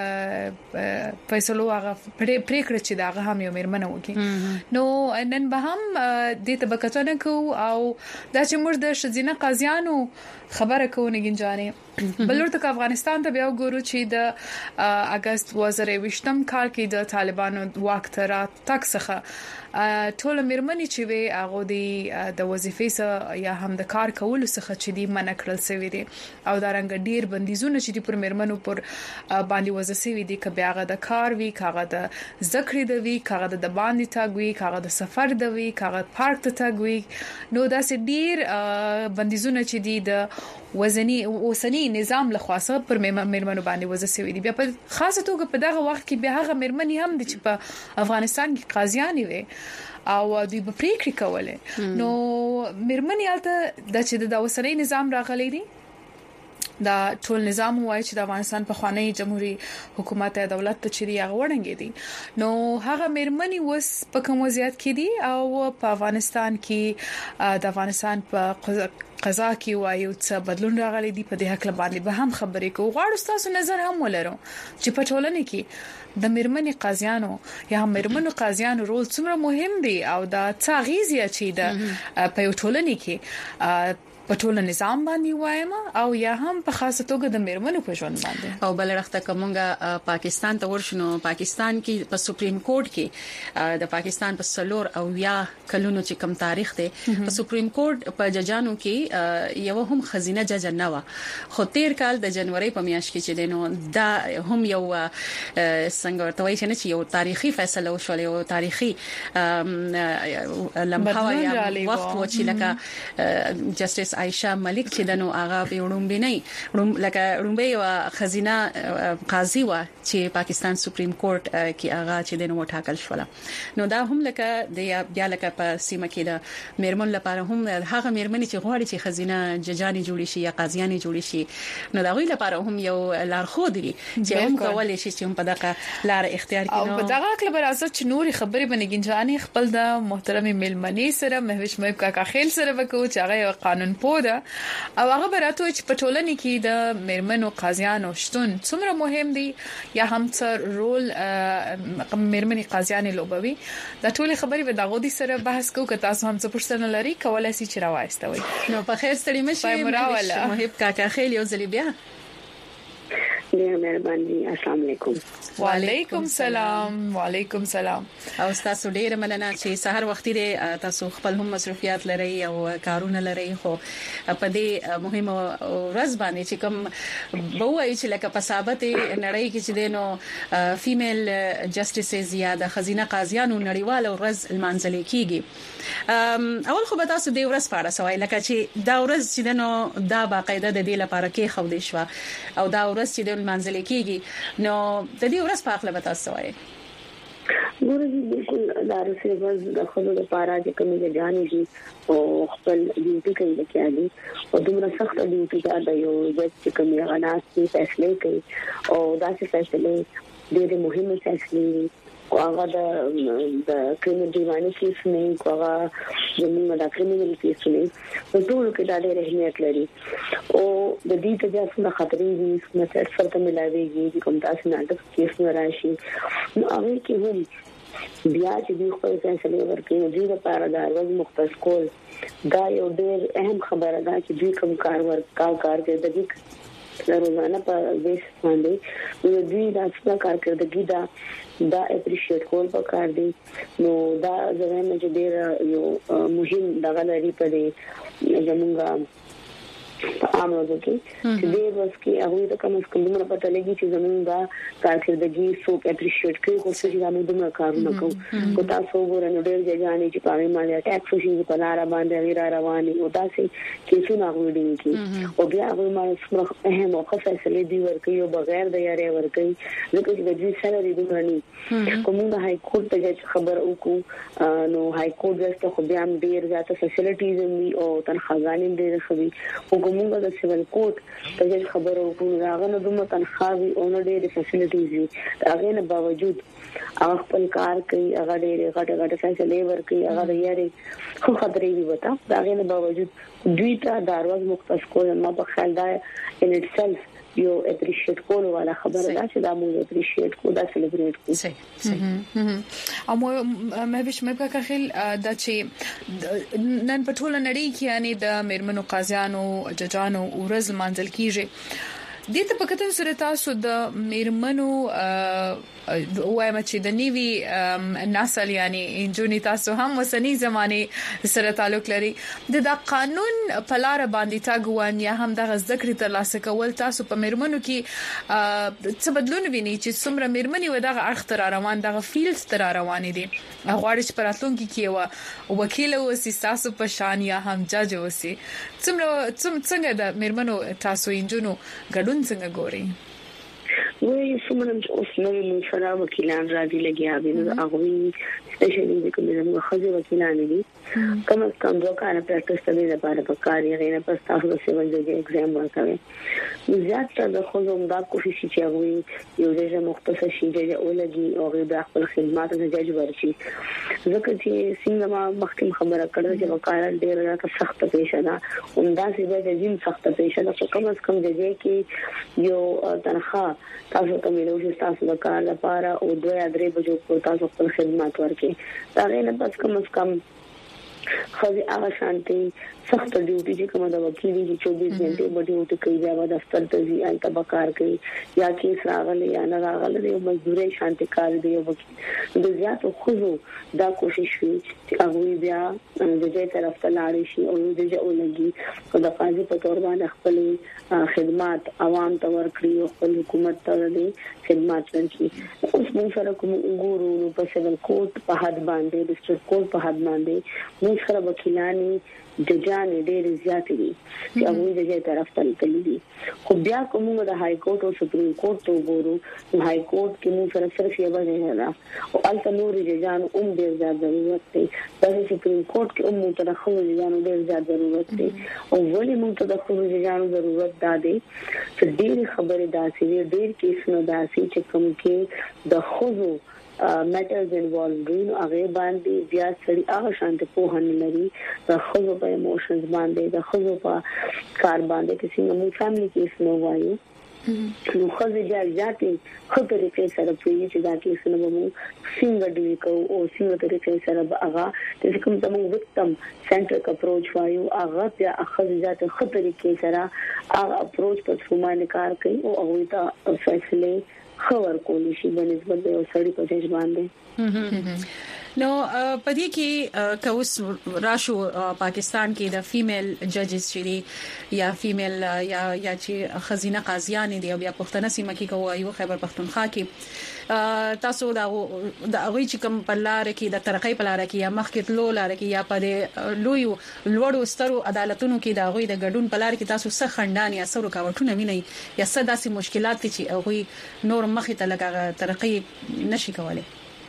هغه پریکړه چې دا هم یو میرمن وکي نو نن به هم د تبکتونه کو او دا چې موږ د شذینه قاضیانو خبره کوو نګجانی بلور تک افغان افغانستان ته بیا وګورو چې د اگست 2020م کال کې د طالبانو واک ته راتګ څخه ټول مرمنې چې وي هغه د وظیفې سره یا هم د کار کولو څخه چې دی منع کړل شوی دي او دا رنګ ډیر بندیزونه چې دی پر مرمنو پر باندې وځي دي ک بیا غا د کار وی کاغه د ذکر دی وی کاغه د باندې تاګ وی کاغه د سفر دی وی کاغه پارک ته تاګ وی نو دا سې ډیر بندیزونه چې دی د وزنی اوسنی نظام له خاصه پر مرمنو باندې وځي دي بیا په خاصه توګه په دغه وخت کې بیا هغه مرمنې هم د چې په افغانستان کې قاضیان وي او دوی په پریکړه کوله نو مرمنې الته د چې د اوسنی نظام راغلي دي دا ټول نظام وایي چې د افغانستان په خوانی جمهوریت حکومت یا دولت ته چیرې هغه وړاندې دي نو هغه مرمنې وس په کوم وضعیت کې دي او په افغانستان کې د افغانستان په قضا کې وایو چې بدلون راغلي دي په دې حق باندې به هم خبرې کوو غواړو تاسو نظر هم ولرو چې په ټولنه کې د مرمنې قاضیانو یا مرمنو قاضیانو رول څومره مهم دی او دا څه غیزه چې د په ټولنه کې په ټول نظام باندې وایم او یا هم په خاصه توګه د مرمنو په ژوند باندې او بل رخته کومه پاکستان ته ورشنو پاکستان کې په سپریم کورټ کې د پاکستان په سلور او یا کلونو چې کم تاریخ دی په سپریم کورټ په ججانو کې یو هم خزینه جج نه و خو تیر کال د جنوري په میاشت کې چې دینو دا هم یو څنګه ورته وایي چې یو تاریخي فیصله وشول یو تاریخي لمحه یا وخت و چې لکه جسټس عائشہ ملک چې دنو هغه په وړومبني لکه وړومبي او خزینه قاضي و چې پاکستان سپریم کورټ کې هغه چې دنو وټاکل شول نو دا هم لکه د بیا لکه په سیمه کې د مرمن لپاره هم هغه مرمنې چې غواړي چې خزینه ججاني جوړي شي یا قاضیاني جوړي شي نو دا غوي لپاره هم یو لارښود دي چې هم کولای شي چې په دغه لار اختیار کړي او په دغه کله برازه چې نوري خبرې بنګنجاني خپل د محترم ملمنی سره مهوش مېب کاکا خیل سره وکړو چې هغه قانون پوده او هغه براته چې په ټولنه کې د مرمنو قاضیانو شتون څومره مهم دي یا هم څه رول مرمنې قاضیان لوبوي دا ټول خبرې به دغه دي سره بحث کوو که تاسو هم څه پوښتنه لري کولای شئ چې راوایستوي نو په خیر ستړي مشه محب کاکا خیل یو ځلی بیا ډیر مهرباني السلام علیکم وعلیکم السلام وعلیکم السلام او تاسو ډیر مننه چې سحر وخت لري تاسو خپل هم مصروفیات لري او کارونه لري خو په دې مهمه ورځ باندې چې کوم بوای چې لکه په ثابت نړۍ کې چې دینو فیمیل جسټیسز یا د خزینه قاضیانو نړیواله ورځ المنځل کیږي اول خو به تاسو دې ورځ په اړه سوال لکه چې دا ورځ چې دینو دا باقاعده د دې لپاره کې خو دې شو او دا ورځ چې د منځل کېږي نو د دې ورځ په اړه به تاسو وایي ګورې بالکل دا رسې ورځ د خلکو لپاره چې کومې ځانې دي او خپل ډیوټي کوي لکه دي او دومره سخت ډیوټي دا یو چې کومې غناستي فیصله کوي او دا چې فیصله ډېر مهمه فیصله هغه د کریمینل دیواني کیس نه هغه زموږ د کریمینل کیس نه په ټول کې دا ډېر اهمیت لري او د دې ته ځکه خطرې دي چې څه څه ملاويږي چې کوم تاسو نه د کیس نه راشي نو هغه کې هم بیا چې دوی خپل فیصله ورکړي نو دوی لپاره دا ورځ مختص کول دا یو ډېر اهم خبره ده چې دوی کوم کار کوي د دې روزانه په بیس باندې نو دوی دا څنګه کارکړدګي دا اپریشیټ کول پکار دي نو دا زموږ چې ډېر یو مهم دغه لري په دې زمونږه په امروز کې چې دې ورځ کې هغه د کوم څه پته لګي چې زمونږه کارکړدګي سو اپریشیټ کوي خو چې موږ دومره کارونه کوو کو تاسو ورنه ډېر ځانې چې پاره باندې ټیکس شي په لار باندې غیر رواني او داسې کیسونه غوډي کی او بیا هغه ما څومره اهم او فیصله دی ورکي او بغیر د یاري ورکي ځکه چې د دې سره دی دومره کومه هاي کورټ ته خبر وکړو نو هاي کورټ درته خو بیا ډېر زیاته فیسیلیټیز او تنخواهګانې ډېر خوي او کومه د سیول کورټ ته خبر وکړو هغه نو دومره تنخواهي او نه ډېر فیسیلیټیز دي هغه نه باوجود هغه خپل کار کوي هغه ډېر غټه فیصله ورکي هغه یاري خو خبرې دی وتا هغه نه باوجود دوی ته دروازه مختص کول ما په خیال دا ان اټسلف یو اپریشیټ کول ولا خبره ده چې دا موږ اپریشیټ کو دا سلیبریټ کو صحیح او مې به شمه کا خل دا چې نن په ټوله نړۍ کې یعنی د مرمنو قاضیانو ججانو ورځ منځل کیږي د ته په کتن سره تاسو د میرمنو وایم چې د نیوی نسل یعنی انجونی تاسو هم وسنی زمانه سره تعلق لري د قانون په لار باندې تاګوان یا هم د ذکر تر لاسه کول تاسو په میرمنو کې څه بدلون ویني چې څومره میرمنې و دغه اختر روان دغه فیلډ تر روان دي غواړي چې پراتلونکي کې وکیل او سیاسي په شان یا هم جج اوسي څنګه د میرمنو تاسو انجونو ګډون څنګه ګوري وې څومره اوس نوې مشره وکیلان راځي لګیا دي هغه سپیشلی د کومه خځې وکیلان دي کوم کم دوه کار پریکټس ته لپاره په کار یې نه پس تاسو د سیول جج ایگزام ورکوي زیات تر د خو زموږ د کوشش چې هغه یو ځای مختصر شي چې اولګي او د خپل خدمات د جج ورشي ځکه چې څنګه ما مخکې خبره کړې چې وکالت ډېر سخت پیښه ده همدا چې د جیم سخت پیښه ده کوم از کم جج کې یو تنخواه تاسو ته ملوي تاسو د کار لپاره او 2-3 بجو کو تاسو خپل خدمات ورکړي دا نه بس کوم از کم خو هغه شانتي سخت ډیوټي چې کومه د وکیل دي 24 غنټه په ډیوټي کوي بیا د دفتر ته ځي ان تبکار کوي یا کیس راغلی یا نه راغلی یو مزدوري شانتي کار دی یو وکیل د زیات خو دا کوشش وی چې هغه بیا د دې طرف ته لاړ شي او د دې اولګي او د قاضي په تور باندې خپل خدمات عوام ته ورکړي او خپل حکومت ته دې خدمات ورکړي اوس موږ سره کوم ګورو په سیول کوټ په حد باندې ډیسټریکټ کوټ په حد باندې موږ سره وکیلانی ججان ډېر زیات دي چې هغه د دې طرف ته تللی دي خو بیا کومه د های کورټ او سپریم کورټ ته وګورو های کورټ کې موږ سره صرف یو باندې نه او الته نور ججان ډېر زیات ضرورت دی د سپریم کورټ کې موږ ته خو ججان ډېر زیات ضرورت دی او ولې موږ ته خو ججان ضرورت دی چې ډېر خبره داسې ډېر کیسونه داسې چې کوم کې د خو matters involved in هغه باندې بیا سړي هغه شانته په هن لري د خو په ایموشنز باندې د خو په کار باندې چې څنګه فیملی کیس نو وایي نو خو ځاځي خو طریقې سره پوي چې دا کیس نو مو څنګه دی کو او څنګه طریقې سره هغه چې کوم زموږ وکتم سنټرک اپروچ وایو هغه بیا اخر ځاته خو طریقې سره هغه اپروچ په څومره کار کوي او هغه ته فیصله خبر کولی شي په نسبت د سړي په ځای باندې نو پدې کې کوس راشو پاکستان کې د فیمیل ججز چې یا فیمیل یا چې خزینه قاضیان دي او بیا پښتنه سیمه کې کوي یو خیبر پښتونخوا کې تاسو دا غوي چې کوم په لار کې د ترقې په لار کې یا مخکې تلو لار کې یا په لوی لوړو سترو عدالتونو کې دا غوي د ګډون په لار کې تاسو څه خندان یا څه رکاوټونه ویني یا څه داسې مشکلات چې غوي نور مخې ته لګا ترقې نشي کولای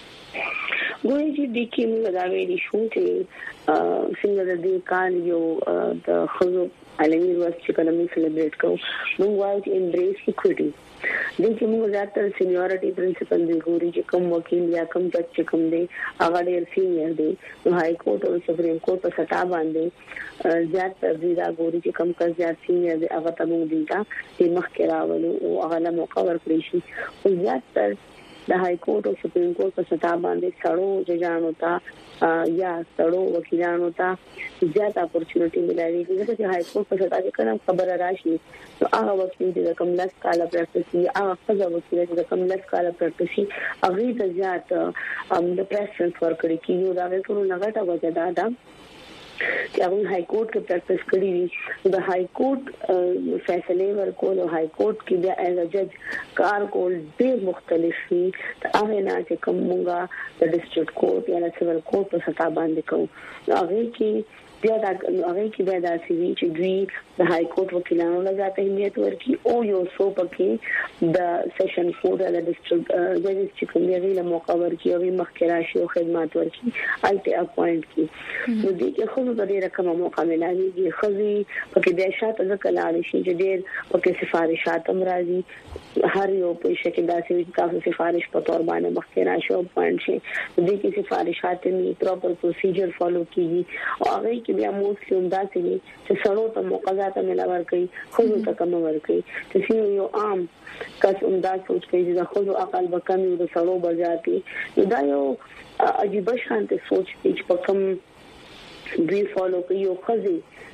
ګورې چې د کوم دا ویلي شو چې څنګه د کال یو د خزو عالمي ورځ چې کله موږ سلیبریټ کوو موږ وایو چې امبریس ایکوټي د کوم زیاتره سینیورټي پرنسپل دی ګوري چې کوم وکیل یا کوم جج چې کوم دی هغه ډېر سینیئر دی نو های کورټ او سپریم کورټ په ستا باندې زیات ترجیح ګوري چې کوم کا زیات سینیئر دی هغه ته موږ دیتا چې مخکې راولو او هغه له موقع ورکړي شي او زیات تر د های کورټ او سپریم کورټ په ستا باندې سړو ججانو ته یا سړو وکیلانو ته زیات اپورچونټی ملایي چې های کورټ په ستا کې کوم خبره راشي نو هغه وکیل چې کوم لاس کاله پریکټس یې هغه خزه وکیل چې کوم لاس کاله پریکټس یې هغه د زیات د پریفرنس ورکړي کیږي دا ټول نغټه وجه ده چې هغه های کورټ کې پریکټس کړی وي د های کورټ فیصله ورکول او های کورټ کې بیا ایز ا جج کار کول ډېر مختلف وي هغه نه چې کومه د ډیسټریکټ کورټ یا سیول کورټ په ستا باندې کوم هغه کې بیا دا هغه کې بیا دا سی وی چې دوی د های کورټ وکیلانو لږه اهمیت ورکړي او یو څو پکې د سیشن کورټ یا د ډیسټریکټ ججز چې کوم دی له موقع ورکړي او مخکې راشي او خدمات ورکړي الته اپوینټ کی نو دې کې خو د دې رقم موقع ملایي خزي پکې د شاته ځکه لاړ شي چې ډېر پکې سفارشات هم راځي هر یو په شکل داسې چې تاسو سفارش په تور باندې مخکې راشي او پوینټ شي دې کې سفارشات نه پراپر پروسیجر فالو کیږي او هغه بیا موږ هم داسې دي چې سړو ته موقعات ملور کوي خو ته کوم ورکوي چې یو عام کس هم دا سوچ کوي چې خو عقل وکمي د سړو بجاتي دا یو عجیب شانته سوچ دی چې په کوم دوی فالو کوي او خزي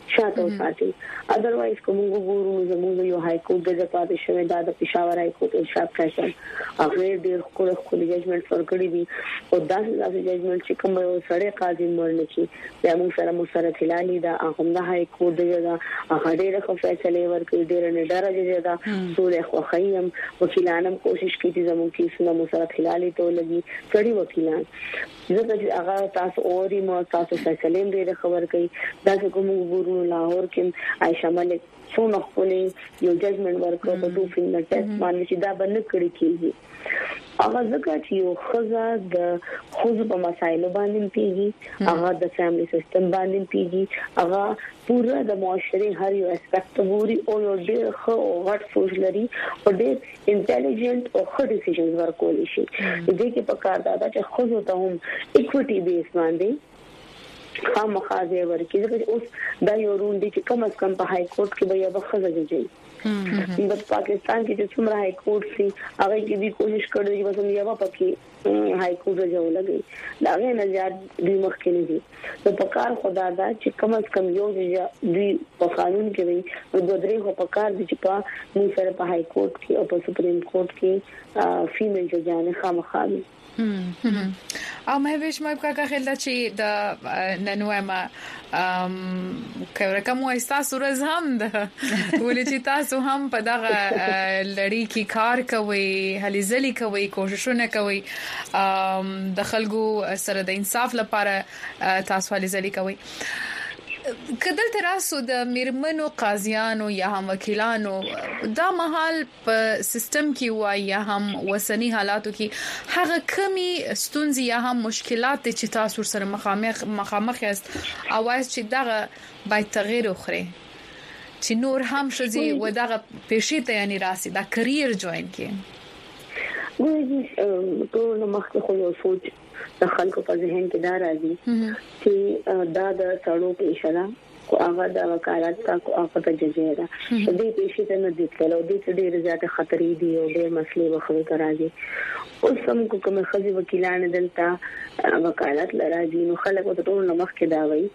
شاته وساتي اذروایز کوم وګورو زموږ یو های کورټ د پاتې شوی د پېښور های کورټ ارشاد فیصل هغه ډېر خپل ججمنټ ورکړي دي او داسې ججمنټ چې کوم یو سړی قاضي مرنه کی د موږ سره خلالي دا هم د های کورټ دغه هغه ډېر ښه فیصله ورکړي ډېر نه ډارجه ده ټول خو خیم وکیلانم کوشش کوي زموږ کیسونه مو سره خلالي ته لګي کړي وکیلان زه هغه تاسو اوري مو تاسو فیصله ډېر خبر کوي دا کوم وګورو لاهور کې عائشہ ملک څونه خپل یو ججمنټ ورکړ په 2 فینګر ټیسټ باندې چې دا باندې کړی کیږي هغه ځکه چې یو خزه د خوځ په مسایلو باندې پیږي هغه د فیملی سیستم باندې پیږي هغه پورا د معاشري هر یو اسپیکټ ووري او ډېر خو غټ سوچ لري او ډېر انټيليجنت او ښه ډیسیژن ورکول شي دې کې په کار دا چې خوځو ته هم اکوټي بیس باندې خامخازه ورکی چې اوس دا یو رول دی چې کم از کم په های کورټ کې به یو خزه جوړي د پاکستان کې چې څومره های کورټ سي هغه کې به کوشش کړی چې وسم یو پکې های کورټ جوړ لګي دا نه زیات دی مخکې نه دي نو په کار خدا دا چې کم از کم یو دی په قانون کې وي او د درې په کار دي چې په موږ سره په های کورټ کې او په سپریم کورټ کې فیمیل ججانه خامخالي او مهوش ما کا خیال چې د ننوما کوم احساس ورز هم ده ولې چې تاسو هم په دغه لړۍ کې کار کوي هلي ځلې کوي کوششونه کوي د خلکو سره د انصاف لپاره تاسو هلي ځلې کوي کدل تراسو د میرمنو قاضیانو یا هم وکیلانو دا محل په سیستم کې وای یا هم وسنی حالاتو کې هغه کمی ستونزې یا هم مشکلات چې تاسو سره مخامخ یاست اواز چې دغه باید تغییر وخوري چې نور هم شزي و دغه پېښې ته یعنی راسي دا کرییر جوین کې ګورې ټول مخکې خو یو سوچ د خلکو په ذهن کې دا راځي چې دا د سړو پېښه ده کو هغه د وکالت کا کو هغه د جزیره دې پېښې ته نه دي کولو دې ډېر زیات خطرې دي او ډېر مسلې وخت راځي اوس هم کوم خزي وکیلان دلته وکالت لراځي نو خلکو ته ټول مخ کې دا وایي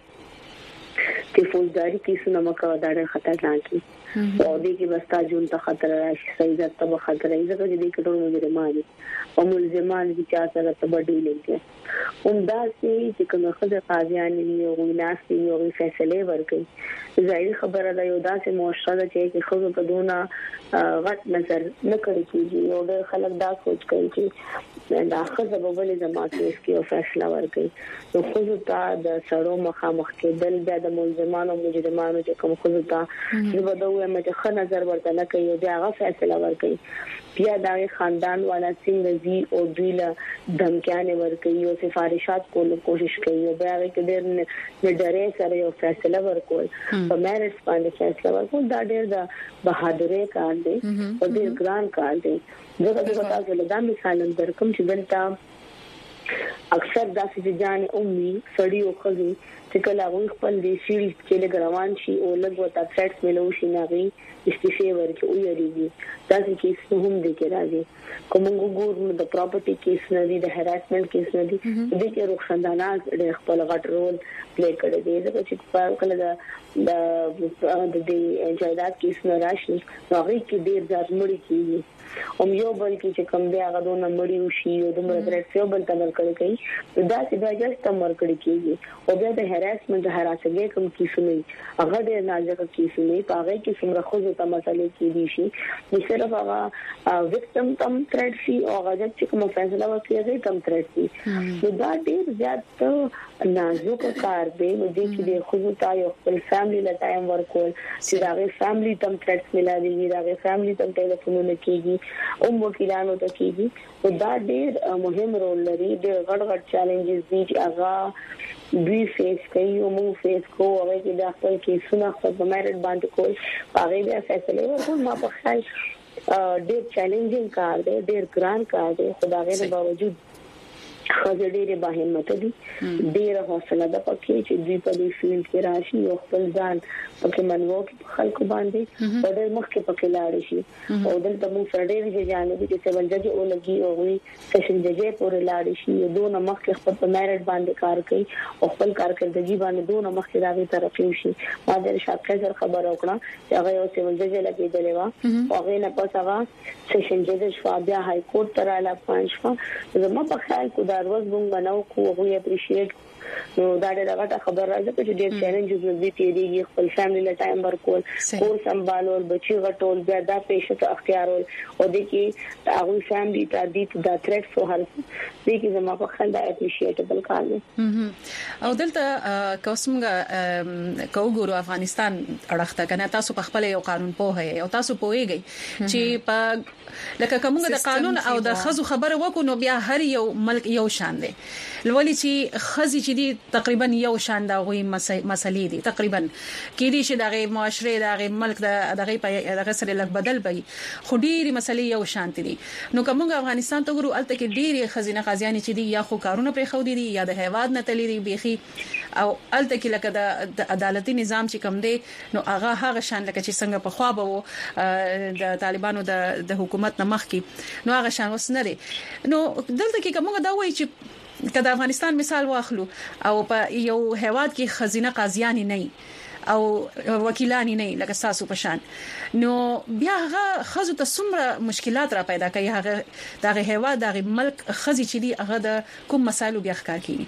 چې فوجداري کیسونه مکو دا ډېر خطرناک دي او دې کې بستا جون ته خطر راشي سیدت ته خطر راځي چې دې کې ټول مجرمان او ملزمان چې سره تبدیل کړي همدا چې کوم خدای قاضیان یو ویناس یو فیصله ورکړي ظاهر خبره ده یو داسې معاشره چې خو په دونه غټ نظر نه کوي کیږي او د خلک دا سوچ کوي چې دا خزه په بل ځمات کې یو فیصله ورکړي نو خو ته د سړو مخامخ کېدل د ملزمانو مجرمانو چې کوم خو ته زبدو مې ښه نظر ورته نه کوي دا هغه فیصله ورکړي بیا دا خاندان والا څنګه زی او دوی له دمکانې ورکړي او سفارشات کول کوشش کوي او بیا کې ډېر ډېرې سره یو فیصله ورکول په میرټس باندې فیصله ورکول دا ډېر د بهادرۍ کار دی او ډېر ګران کار دی زه د تاسو له دا مثال درکم چې دلته اکثر داسې ځان اومي سړی او خزي چې کله هغه خپل د فیلډ کې لګروان شي او لږ وتا ثریټس ملو شي ناغي استفاده ورکړي او یریږي دا چې هم د کې راځي کوم وګورو د پراپرټي کیس نه دي د هراسمنت کیس نه دي د کې روښندانات د خپل غټ رول پلی کړی دی چې په کله د جایداد کیس نه راشي هغه کې ډیر ځات مړی کیږي او یو بل کې چې کوم دی هغه دونه مړی وشي او د مرګ یو بل تمر کړی کوي دا چې دا جست تمر کړی کیږي او بیا د هراسمنت هراسګي کوم کیسونه هغه د ناجک کیسونه په هغه کې څومره خو ته مسلې کې دي شي نو صرف هغه وکټم تم تھریټ شي او هغه چې کوم فیصله وکړي تم تھریټ شي نو دا ډیر زیات نازک کار دی نو دې کې د خو ته یو خپل فیملی له ټایم ورکول چې هغه فیملی تم تھریټ ملایي هغه فیملی تم ټلیفونونه کیږي او وکیلانو ته کیږي او دا ډېر مهم رول لري د غړ چیلنجز دي چې هغه دوی فیس کوي او مو فیس کو هغه کې د خپل کیسونه په میرټ باندې کول هغه بیا فیصله ورکول ما په خیال ډېر چیلنجینګ کار دی ډېر ګران کار دی خدای غره باوجود خځې ډېرې باهمته دي ډېر حوصله ده پکې چې دوی په دې فیلډ کې راشي او خپل ځان پکې منو کې خلکو باندې او د مخکې پکې لاړ شي او دلته موږ سره ډېر جانبي چې سیول جج او لګي او وی سیشن جج پورې لاړ شي یو دوه مخکې خپل میرټ باندې کار کوي او خپل کارکړدګي باندې دوه مخکې راغی طرفي شي ما د شاکر سره خبر وکړه چې هغه یو سیول جج لګیدلی و او هغه نه پس هغه سیشن جج شو بیا های کورټ تر اعلی پنځه زما په خیال کو دا ورځ موږ بناو کو هغه اپریشیټ نو دا ډېر غټه خبر راځي چې ډېر چیلنجز دي تیریږي خپل فیملی له ټایم ورکول کور سمبالول بچي غټول بیا دا پیښه ته اختیارول او د کې هغه فیملی ته د تھریټ سو هر دي کې زما په خیال دا اپریشیټبل کار دی او دلته کومګه کوګورو افغانستان اړخته کنه تاسو په خپل یو قانون په هي او تاسو پوهیږئ چې په لکه کومګه د قانون او د خزو خبره وکړو نو بیا هر یو ملک یو شان دی لولي چې خزي چې دي تقریبا یو شان دا غوي مسلې دي تقریبا کې دي چې دغه معاشره دغه ملک دغه سره لګ بدل وي خو ډيري مسلې یو شان دي نو کومګه افغانستان ته ګورو الته کې ډيري خزینه قاضیان چې دي یا خو کارونه پرې خو دي یا د هیواد نه تللی دي بيخي او الته کې لکه د عدالتي نظام چې کم دی نو هغه شان لکه چې څنګه په خوا به د طالبانو د حکومت نه مخ کې نو هغه شان وسنه دي نو دلته کې کومګه دا وایي چې کله افغانستان مثال واخلو او په یو هیواد کې خزینه قاضیان نه او وکیلان نه لکه تاسو په شان نو بیا هغه خزو ته څومره مشکلات را پیدا کوي هغه دغه هیواد دغه ملک خزي چې دی هغه د کوم مسایلو بیا ښکار کوي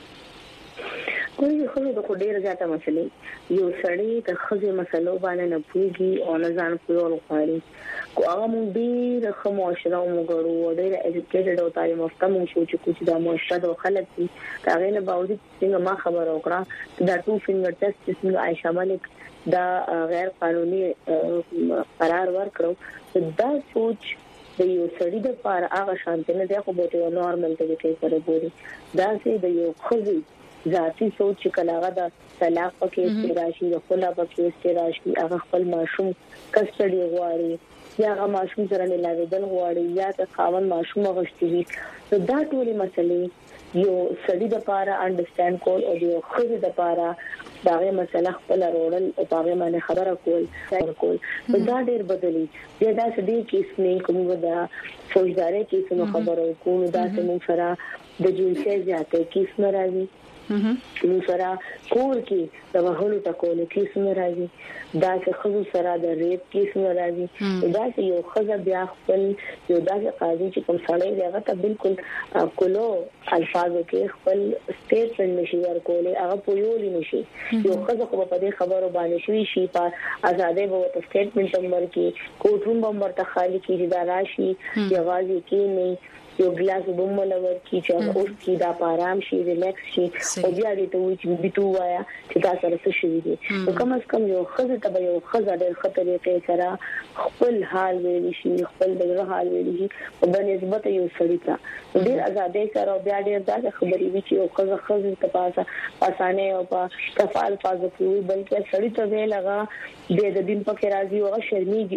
کوئی خو د ډېر زیاته مسلې یو سړی د خزي مسلو باندې نه پوهیږي او نه ځان کول غواړي کو هغه مونږ ډېر خموشره وګړو ډېر ایجوکیټډ او تعلیم یافته مونږ چې کوم د معاشره د خلک دي هغه نه باوجود څنګه ما خبر وکړه دا ټو فینګر ټیسټ چې عائشہ ملک دا غیر قانوني قرار ورکړو دا سوچ د یو سړي د لپاره هغه شانته نه دی خو به نورمال ته کې سره ګوري دا چې د یو خزي ذاتی سوچ کلاغه د طلاق پکې استراشي او خلا پکې استراشي هغه خپل ماشوم کسټډي غواړي یا هغه ماشوم سره نه لاویدل غواړي یا د خاوند ماشوم غشتي وي نو دا ټولې مسلې یو سړي د لپاره انډرستانډ کول او یو خزي د لپاره داغه مسله خپل وروړل او هغه باندې خبره کول دا ډېر بدلی بیا دا سدي کیس نه کومه دا فوجداري کیس نو خبرو کوو دا څنګه سره د جنسي ځاتې کیس ناراضي نو سره کور کې د وهلو ټکول کیس ناراضي دا چې خزو سره د ریپ کیس ناراضي دا چې یو خزه بیا خپل یو داسې قاضي چې کوم سړی هغه ته بالکل کولو الفاظو کې خپل سټیټمنټ نشي ورکولې هغه پویول نشي یو خزه خو په دې خبرو باندې شوي په آزادې وو ته سټیټمنټ نمبر کې کوټ روم نمبر ته خالی کیږي دا راشي یوازې کې نه یو ګلاس وبمل ورکی چې اوس کې دا آرام شي ریلیکس شي او بیا دې ته وایي چې بیتو وایا چې دا سره څه شي دي نو کوم اس کم یو خزه ته یو خزه ډېر خطرې کې سره خپل حال ویل شي خپل دغه حال ویل شي په نسبت یو سړی ته ډېر آزادې سره بیا ډېر دا خبرې وی چې یو خزه ته پاسه اسانه او په کفال فازو کې بلکې سړی ته ویلغه د دین په کې راځي او شرمېږي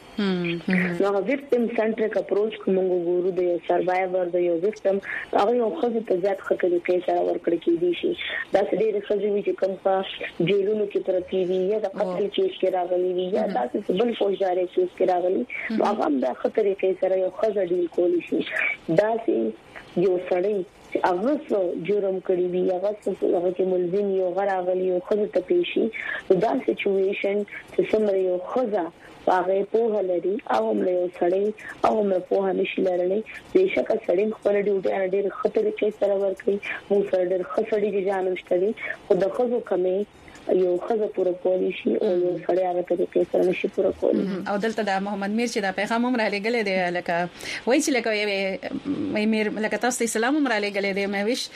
نو وکټم سنټریک اپروچ کومو ګورو د سروایور د یو وکټم هغه یو خزه ته ځات خطرې کې سره ورکړی کېدی شي دا ډېر خزه وی چې کوم په جیلونو کې پرتی وي یا د قتل کیس کې راغلي وي یا تاسو بل فوجداري کیس کې راغلي هغه د خطرې کې سره یو خزه ډیل کولی شي دا چې یو سړی هغه څو جرم کړی وي هغه څه چې ملزم یو غراغلی یو خزه ته پیشي دا سچويشن چې څومره یو خزه هغه په لري او موږ یو سړی او موږ په نشي لرلې بهشکه سړی خپل ډیوټي ان ډېر خطر کې سره ورکړي موږ سره ډېر خسړي دي ځانوشتري خو د خزو کمې یو خزه پوره کولی شي او یو سړی هغه طریقې سره نشي پوره کولی او دلته د محمد میر چې د پیغام هم را لګلې دی لکه وای چې لکه میر لکه تاسو سلام هم را لګلې دی مې ویش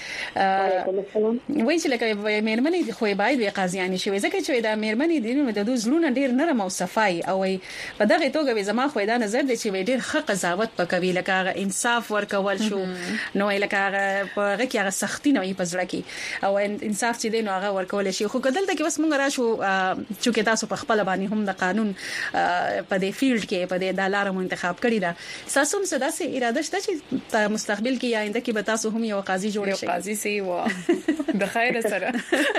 وای چې لکه میرمنې خو باید وي قاضیان شي ځکه چې د میرمنې دي نو د دوه زلون ډیر نرم او صفای او په دغه توګه زما خو دا نظر دی چې ډیر حق قضاوت پکوي لکه انصاف ورکول شو نو لکه هغه په هغه کې هغه سختي نه وي پزړه کې او انصاف چې دی نو هغه ورکول شي خو کدل کې بس مونږ راشو چې تاسو په خپل باندې هم د قانون په دې فیلډ کې په دې دالار مو انتخاب کړی دا تاسو هم سداسه اراده شته چې په مستقبل کې یا آینده کې به تاسو هم یو قاضي جوړ شئ قاضي سي و د خیر سره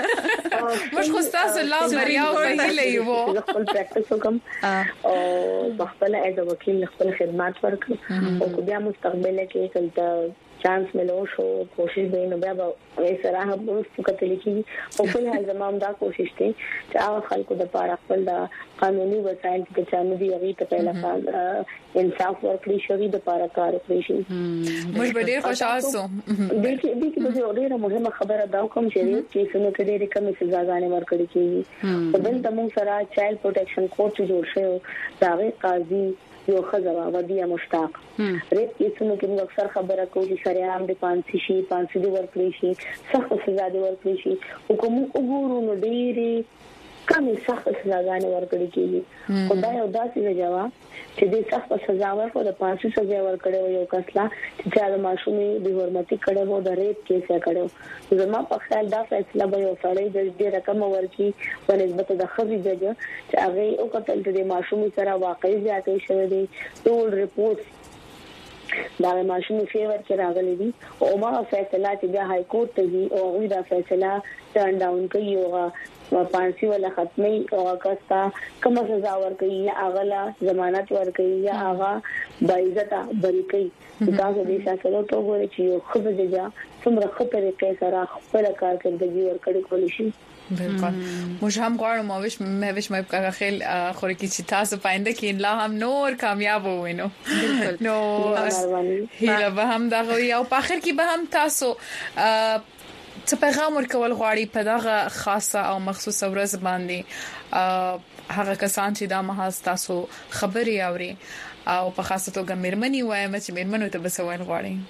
مش خو تاسو لا بریا او هیله یو خپل پریکټیس وکم او خپل از وکیل خپل خدمات ورکړم او بیا مستقبل کې کله چانس ملو شو کوشش به نو بیا به سره هم فکر لیکي او په هر زمام دا کوشش ته چې هغه خلکو د پاره خپل د قانوني وسایل چې چانه دی هغه ته پهلا انصاف ورکړي شوی د پاره کار کوي شي موږ به ډیر خوشاله سو دې کې به ډیره مهمه خبره دا کوم چې کیسونو کې ډېرې کمې سزاګانې ورکړي کیږي او دلته موږ سره چایلډ پروټیکشن کورټ جوړ شوی دا غي قاضي یو خزوا ودیه مشتاق ریپ کیسونو کې موږ اکثر خبره کوو چې شریعت د پانسی شي پانسی دی ورکړي شي سخت سزا دی ورکړي شي حکم وګورو نو ډېری کمې سخت سزاګانې ورکړي کیږي خدای او داسې جواب چې د سخت سزا ورکړو د پانسی سزا ورکړو یو کسلا چې چا د ماشومې د حرمتي کړه وو د ریپ کیس کړو زما په خیال دا فیصله به یو سړی د دې رقم ورکی په نسبت د خزي جج چې هغه او قتل د ماشومې سره واقعي ځاتې شوی دی ټول ریپورت دا ماشومې فیور کې راغلي دي او ما فیصله چې بیا های کورټ ته دي او هغه دا فیصله ټرن ډاون کوي او پانسی ولا ختمي او کستا کوم سزا ورکړي یا اغلا ضمانت ورکړي یا اغا باعزت بری کوي تاسو دې شاکلو ته وګورئ چې یو خبر دی څومره خطرې کې سره خپل کار کوي ورکړي کولی شي بالکل موږ هم غواړو مې په خیل خوري کې چې تاسو پاینده کې لا هم نور کامیاب ووینو نو هیله به هم دا غوي او په اخر کې به هم تاسو څه پیغام ورکول غواړي په دغه خاصه او مخصوصه ورځ باندې هغه کسان چې دا محاذ تاسو خبري اوري او په خاصه توګه مېرمنې وایم چې مېرمنو ته بسوال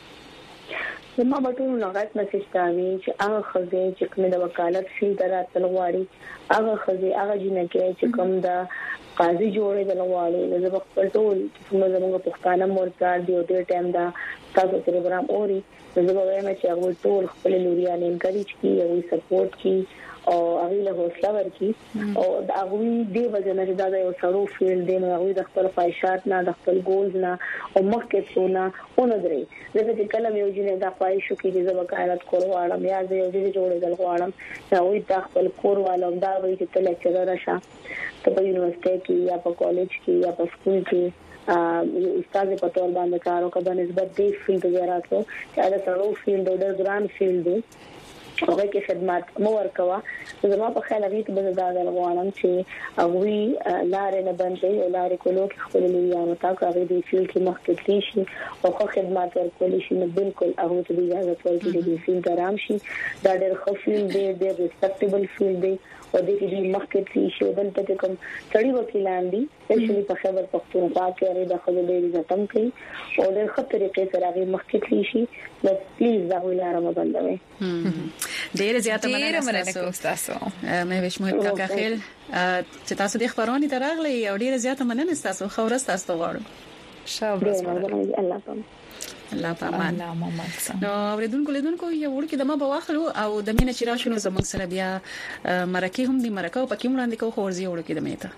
غواړي زما بټونو لغات مسیج تاوي چې هغه خزه چې کوم د وکالت فی دراتل غواړي هغه خزه هغه جنکه چې کوم د قاضي جوړې د غواړي د خپل ټول چې موږ پښتانه مورګار دی او د ټیم دا تاسو پروګرام اوري زه به وایم چې هغه ټول خپل لوريان انکریج کی او سپورټ کی او هغه له حوصله ورکی او دا هغه دی وجنه چې دا یو سرو فیلډ دی نو هغه د خپل خواهشات نه د خپل ګولز نه او مخکې څونه اونځري زه چې کله یو جنې دا خواهش وکړي چې زه وکالت کوم یا زه یو دې جوړېدل غواړم نو وي دا خپل کور والو دا وایي چې تل چې راشه ته په یونیورسيټي کې یا په کالج کې یا په سکول کې استاد په تور باندې کارو کوي نسبت دې فیلډ ته راځو چې دا سرو فیلډ د ګران فیلډ دی هغه کې خدمات مو ورکوا زما په خیال هغه کې به دا غواړم چې هغه لارې نه بندي او لارې کولو کې خپل لیانو تا کوي د فیلډ کې مخکې شي او خدمات ورکول شي نو بالکل هغه ته اجازه ورکړي چې د فیلډ آرام شي دا ډېر ښه فیلډ دی ډېر ریسپیکټیبل فیلډ دی او د دې مخکې شي بلته کوم سړي وکیلان دي چې په خبر پښتونخوا کې لري د خپل ډېر عزتم کوي او ډېر ښه طریقې سره هغه مخکې شي نو پلیز دا ولاره مبندوي ډېر زیاته مننه تاسو مې وښ مو کا خیل چې تاسو د خبرونه ترغلي او ډېر زیاته مننه تاسو خورس تاسو غواړم شابه الله پام الله پامان نو اوریدونکو لیدونکو یو ورکی دمه بواخلو او د مینه چې راشنو زموږ سره بیا مرکه هم دی مرکه او پکې وړاندې کو خورزي ورکی د میته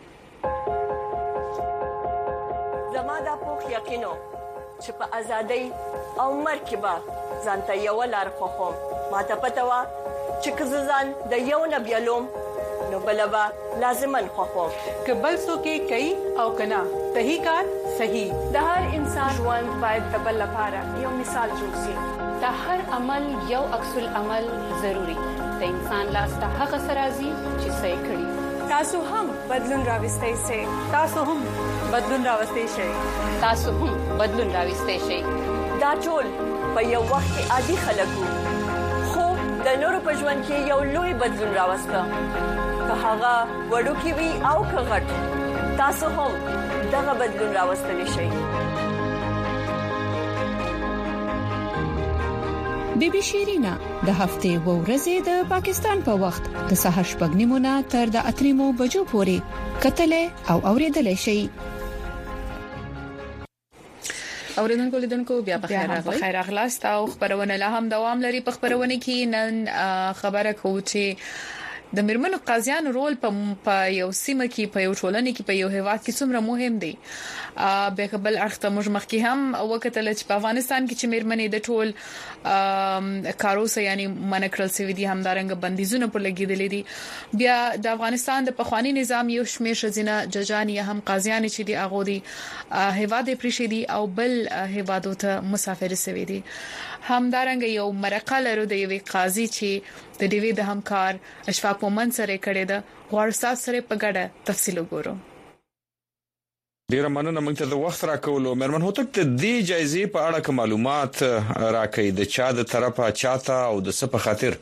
زما د پوخ یقینو چې په ازادۍ او مرکبه ځانته یو لار خوخم ماته پته وا چې کززان د یو نبیلوم نو بلبا لازمن خوخم کبل سو کې کوي او کنا صحیح کار صحیح د هر انسان ژوند باید د بل لپاره یو مثال جوړ شي د هر عمل یو عکس العمل ضروری د انسان لاس ته هغه سرازي چې صحیح کړي تاسو هم بدلون راوستئ شئ تاسو هم بدلون راوستئ شئ تاسو هم بدلون راوستئ شئ دا ټول په یو وخت کې عادي خلکو خو د نورو په ژوند کې یو لوی بدلون راوسته که هغه وړوکی وي او که غټ تاسو هم دغه بدلون راوستلی شئ بیبي شیرینا د هفته و ورځې د پاکستان په وخت د سحر شپږ نه تر د 3 بجو پورې کتلې او اوریدلې شي اوریدونکو لیدونکو بیا په خیر اغلاست او خبرونه له هم دوام لري په خبرونه کې نن خبره کوو چې د مرمنو قاضیانو رول په یو سیمه کې په یو ټولنه کې په یو هیواد کې څومره مهم دی. به قبل اخته موږ مخکې هم وکتل چې په افغانستان کې چې مرمنې د ټول کاروسه یعنی منکرل سوي دي همدارنګ بندیزونه پر لګیدلې دي. بیا د افغانستان د پخوانی نظام یو شمیر شزینه ججان یا هم قاضیان چې دي هغه دي هیواد پرشي دي او بل هیوادو ته مسافر سوي دي. همدارنګ یو مرقه لرو د یوې قاضي چې د دیوی د همکار اشفاق مومن سره کړي ده ورسات سره په ګډه تفصیل وګورو. ډیر مننه موږ ته د وخت راکولو. مرمن هوتک د دې جایزې په اړه معلومات راکړي د چا د طرفه چاته او د څه په خاطر؟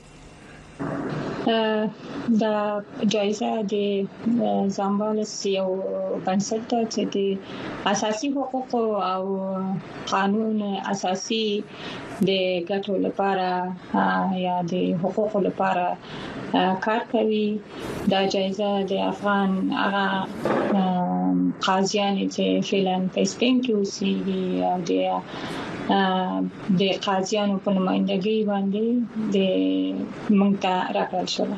د جایزه د زامبالس یو بنسټ چې د اساسي حقوق او قانون اساسي د ګټو لپاره یا د حقوقو لپاره کار کوي. دا جایزه د افغان هغه قاضیان چې فعلاً په سپین کې اوسېږي او د قاضیانو په نمائندګۍ باندې د موږ ته راکړل شوه.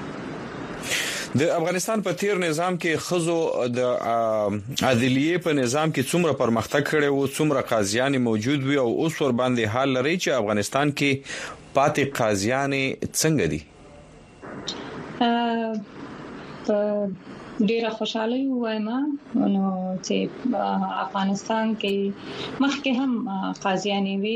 د افغانستان په تیر نظام کې خزو د عدلیه په نظام کې څومره پرمختګ کړي وو، څومره قاضیان موجود وي او اوس ور باندې حال لري چې افغانستان کې پاتې قاضیان څنګه دي؟ ډیره خوشاله وایم نو چې افغانستان کې مخکې هم قاضیان وي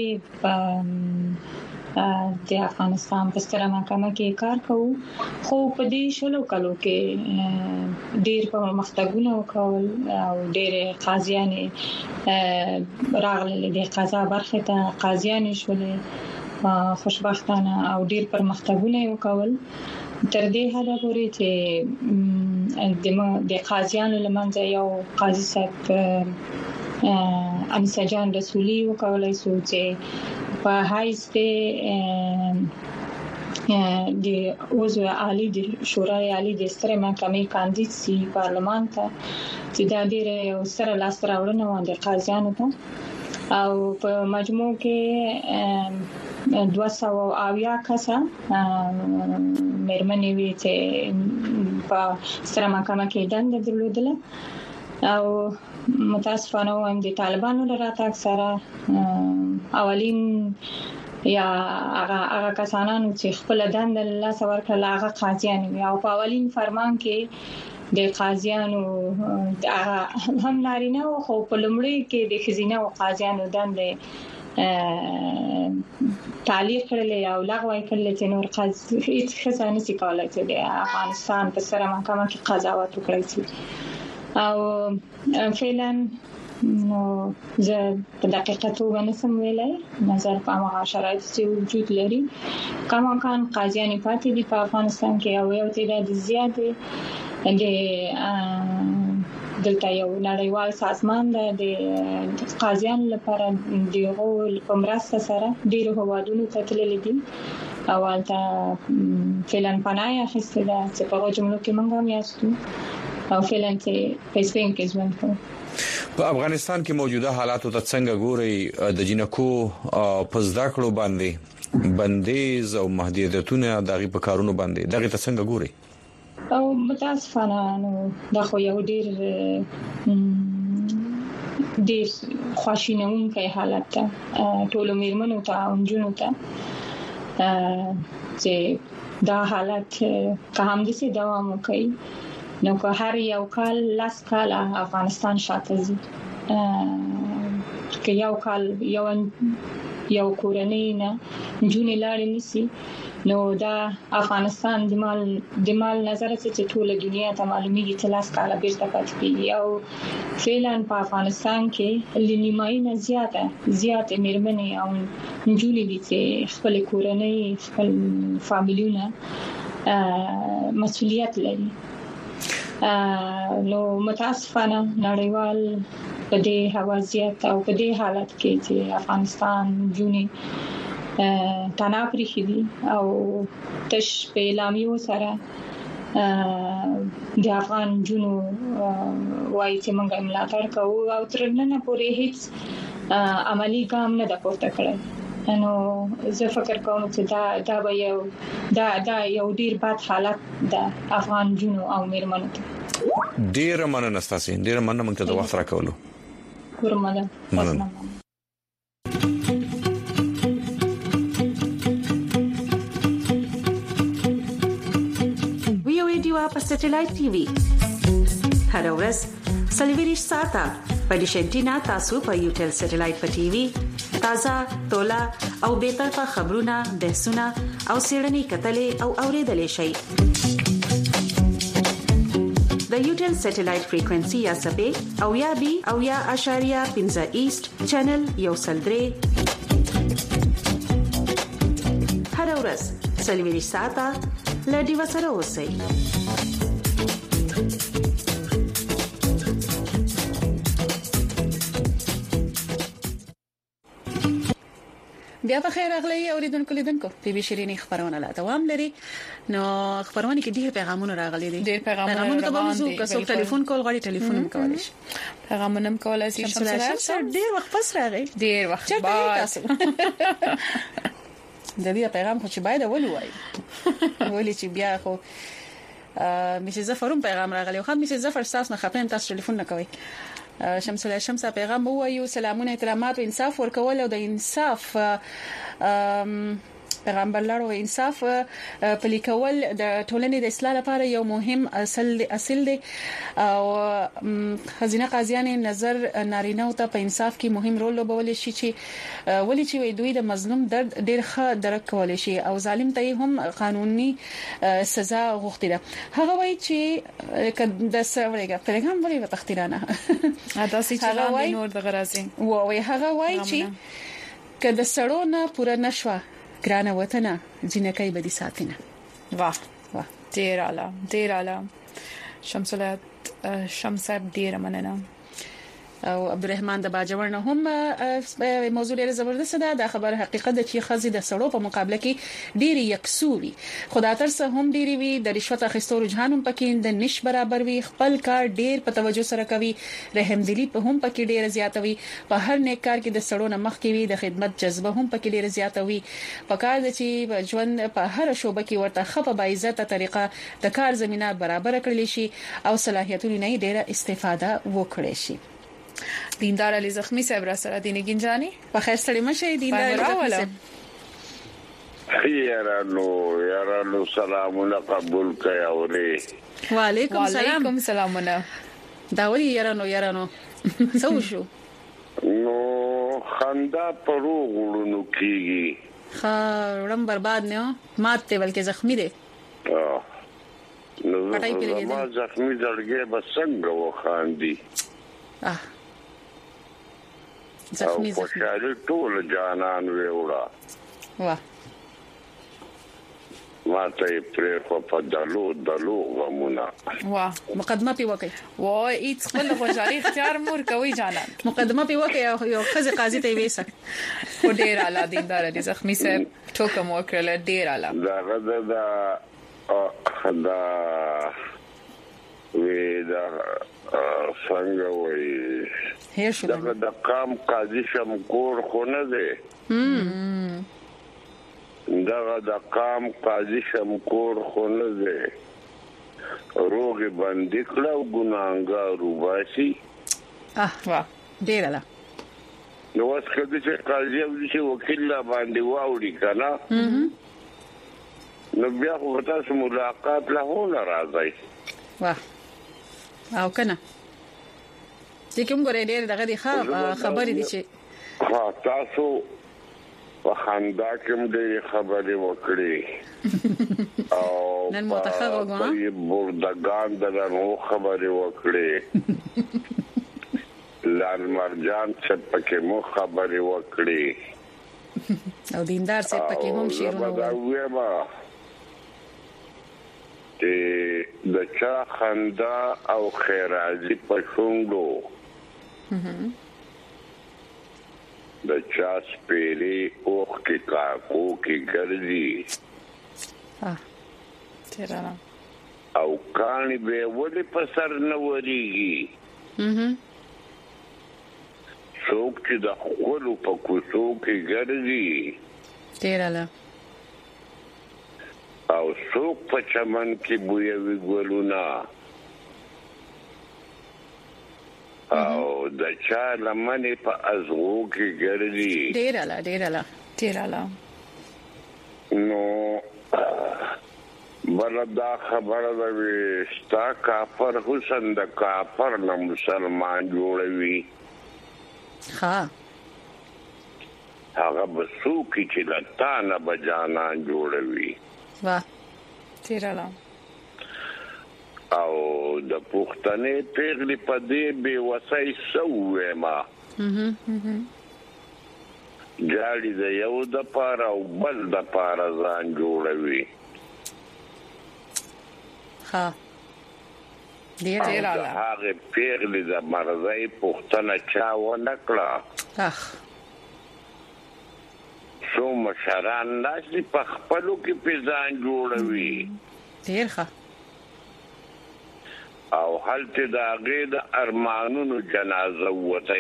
د افغانستان په ستره محکمه کې کار کوو، خو په دې شلو کلو کې ډیر پرمختګونه وکول او ډیر قاضیان راغلي د قضا برخه ته قاضیان شولې خوشبختانه او ډیر پرمختګونه وکول تر دې حده پورې چې د قاضیانو لمنځه یو قاضي صاحب انسجان رسولي وکولای شو چې په هایست د عضو عالی د شورای عالی د ستره محکمې کاندید سي پارلمان ته چې دا ډیره یو سره لاس راوړنه و د قاضیانو ته او په مجموع کې 200 کسه مېرمنې وي چې په ستره محکمه کې دنده درلودله او متاسفانه وایم د طالبانو له راتګ سره اولین یا هغه کسانو چې خپل دنده له لاس ورکړل هغه قاضیان وي او په اولین فرمان کې د قاضیانو هم نارینه او خو په لومړي کې د خزینه او قاضیانو دنده تعلیق کړل او لغوه کړل چې نور قاضي هیڅ خزانه سي کولای چې د افغانستان په سره محکمه کې قضاوت وکړي او فعلا نو زه په دقیقه توګه نسم ویلای نظر په هغه شرایط چې وجود لري کومه کان قاضیان پاتې دي په افغانستان کې او یو تعداد زیات دلته یو نړیوال سازمان د قاضیانو لپاره دغه په مرسته سره ډیرو هوادونو ته تللي دي او البته فعلا پناه اخیسته ده چې په جملو کې موږ هم یاستو او فعلا چې په سپین کې ژوند کوو. په افغانستان کې موجوده حالات ته څنګه ګوري؟ د جنکو په زده کړو باندې بندیز او محدودیتونه دغه په کارونو باندې دغه ته څنګه ګوري؟ او متاسفانه نو دا خو یو ډیر خواشینونکی حالت ده ټولو میرمنو ته او نجونو ته چې دا حالت که هم دسي دوام وکړي نو که هر یو کال لاس کال افغانستان شاته ځي که یو کال یو کورنۍ نه جونې لاړې نسی نو دا افغانستان د مال نظر چې ټول دنیا ته معلومیږي چې لاس کال بیرته پاتې کیږي او فعلا په افغانستان کې لنیمای نه زیاته مېرمنې او جونې دي چې خپل کورنۍ خپل فامیلیونه مسؤلیت لري. نو متاسفانه نړیوال په دې حوازیت او په دې حالت کې چې افغانستان جونې تناپری خېدي او تش په اعلامیو سره د افغان جنو وایي چې موږ ملاتړ کوو او تر نن پورې هیڅ عملی ګام نه د پورته کړی نو زه فکر کوم چې دا به یو ډیر بد حالت د افغان جنو او میرمنو ته. ډیر مننه ستاسو، ډیر مننه موږ ته د وخت راکولو. مننه. ویو ایډیو په سټلایټ ټي وي هر ورځ سلویریش ساته په ډیشنټینا تاسو په یوټل سټلایټ په ټي وي تازه تولا او به طرفه خبرونه بحثونه او سیړنی کتلې او اوریدلې شي. د یوټل سټلایټ فریکوئنسي یا سبې او یا بي او یا اشاریه 15 ایست چینل یو سلدري هر ورځ سلویریش ساته لډي وسره اوسئ. بیا په خیر اغلی اوریدونکو لیدونکو پی بي شيرينې خبرونه لا دوام لري. نو خبرونه کې ډیر پیغامونه راغلي دي. ډیر پیغامونه ته موضوع که څوک ټلیفون کول غواړي ټلیفون هم کولای شي. پیغامونه هم کولای شي. شمسره ډیر وخت پس راغی. ډیر وخت بعد د دې پیغام خو چې باید ولوي ولې چې بیا خو میشه زفرون پیغام راغلی خو میشه زفر تاسو نه خپل تاسو ټلیفون نه کوي. شمسه پیغام وایو سلامونه احترامات او انصاف ورکول او د انصاف پیغمبر لارو انصاف پلي کول د ټولنې د اصلاح لپاره یو مهم اصل دی او خزینه قاضیان نظر نارینه او ته په انصاف کې مهم رول لوبول شي چې ولې چې دوی د مظلوم درد ډیر ښه درک کول شي او ظالم ته هم قانوني سزا غوښتي ده. هغه وایي چې د سړیګه پیغام ولې تختیرانه ادا سي چې نور د غرازي وایي هغه وایي چې کله سړو نه پوره نشوه ګرانه وطنه جنکای بدی ساتنه. واه ډیر اعلی شمسه ډیر مننه. او عبدالرحمن د باجوړ نه هم موضوع ډیره زبردست ده. د خبر حقیقت د چې خزي د سړو په مقابله کې ډیری یکسوي خدای تر څه هم ډیری وی د رشوت اخیستو رجحان هم پکې د نش برابر وي خپل کار ډیر په توجه سره کوي رحم دلی په هم پکې ډیره زیاتوي په هر نیک کار کې د سړو نه مخ کې وي د خدمت جذبه هم پکې ډیره زیاتوي په کار د چې ژوند په هر شوبه کې ورته خپه بایزته طریقه د کار زمينه برابر کړل شي او صلاحیتونو نه ډیره استفاده وکړي شي. دیندار علی زخمی صاحب را سره دینه گنجانی په خیر سره مشه دیندار علی یارانو سلامونه قبول کړئ اوري. وعلیکم سلامونه داوري یارانو څو شو نو خندا پرو غړونو کیږي خړم برباد نه ماته بلکې زخمی دي. نو ما زخمی درګه بسنګ وخاندي زخمی خوشاله ټول جانان ویوړه واه ماته پرې په دلو غمونه واه مقدمه پی وکي وای ایت خپل خوشالي اختیار مور کوي جانان مقدمه پی وکي یو خزي قاضي ته وېسه خو ډیر اعلی دیندار دي زخمی صاحب ټوکم وکړل ډیر اعلی دا ودا څنګه وای هي شو دا قام قاضي شمکور خو نه دی دا قام قاضي شمکور خو نه دی روغ باندې کړه ګناګار وباسي واه ډیر لا نو اوس کله چې قاضي او چې وکیل باندې واوړي کنه نو بیا خو تاسو ملاقات له هونه راځي واه او کنه چې کوم ګورې ډېر دغه دي خبرې دي چې تاسو په خندا کې دې خبرې وکړې او نن متخغ وګورم په بردگان دغه خبرې وکړې لال مرجان څخه پکې مو خبرې وکړې او دیندار څخه پکې هم شیرونه د چا خندا او خیرازي په شونډو د چا سپېرې اوخ کې کاکو کې ګرځي او کانی به ولې په سر نه وريږي څوک چې د خپل په کوڅو کې ګرځي ډیراله او څوک په چمن کې بویوي ګلونه او د چا لمنې په ازغو کې ګرځي ډیراله نو بلدا خبره ده ستا کافر حسن د کافر نه مسلمان جوړوي هغه بسوکی چې لتانه بجانان جوړوي واه تیراله او د پښتنې پیغلې په دې به وسای سوې ما جاړي د یو د پاره او بل د پاره ځان جوړوي ډیراله هغه پیغلې د مرزي پښتنه چا و نکړه سو مشران ناشي په خپلو کې پیزان جوړوي ډیر ښه او حالت دا غي د ارمانونو جنازه وته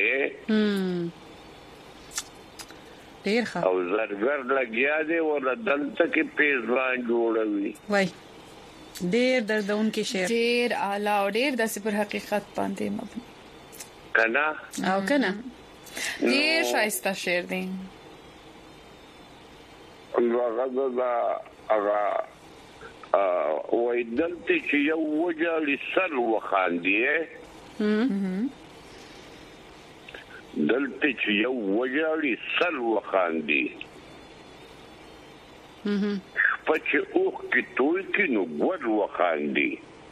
ډیر ښه او زرګر لګیا دی ور دلته کې پیزان جوړوي وای ډیر دردون کې شعر ډیر اعلی او ډیر د پر حقیقت باندې مبني کنا او کنا ډیر شایسته شعر دی هغه وای دلته چې یو وجه لسر وخاندي دلته چې یو وجه لسر وخاندي پچې اوخ کې ټول کې نو ګور وخاندي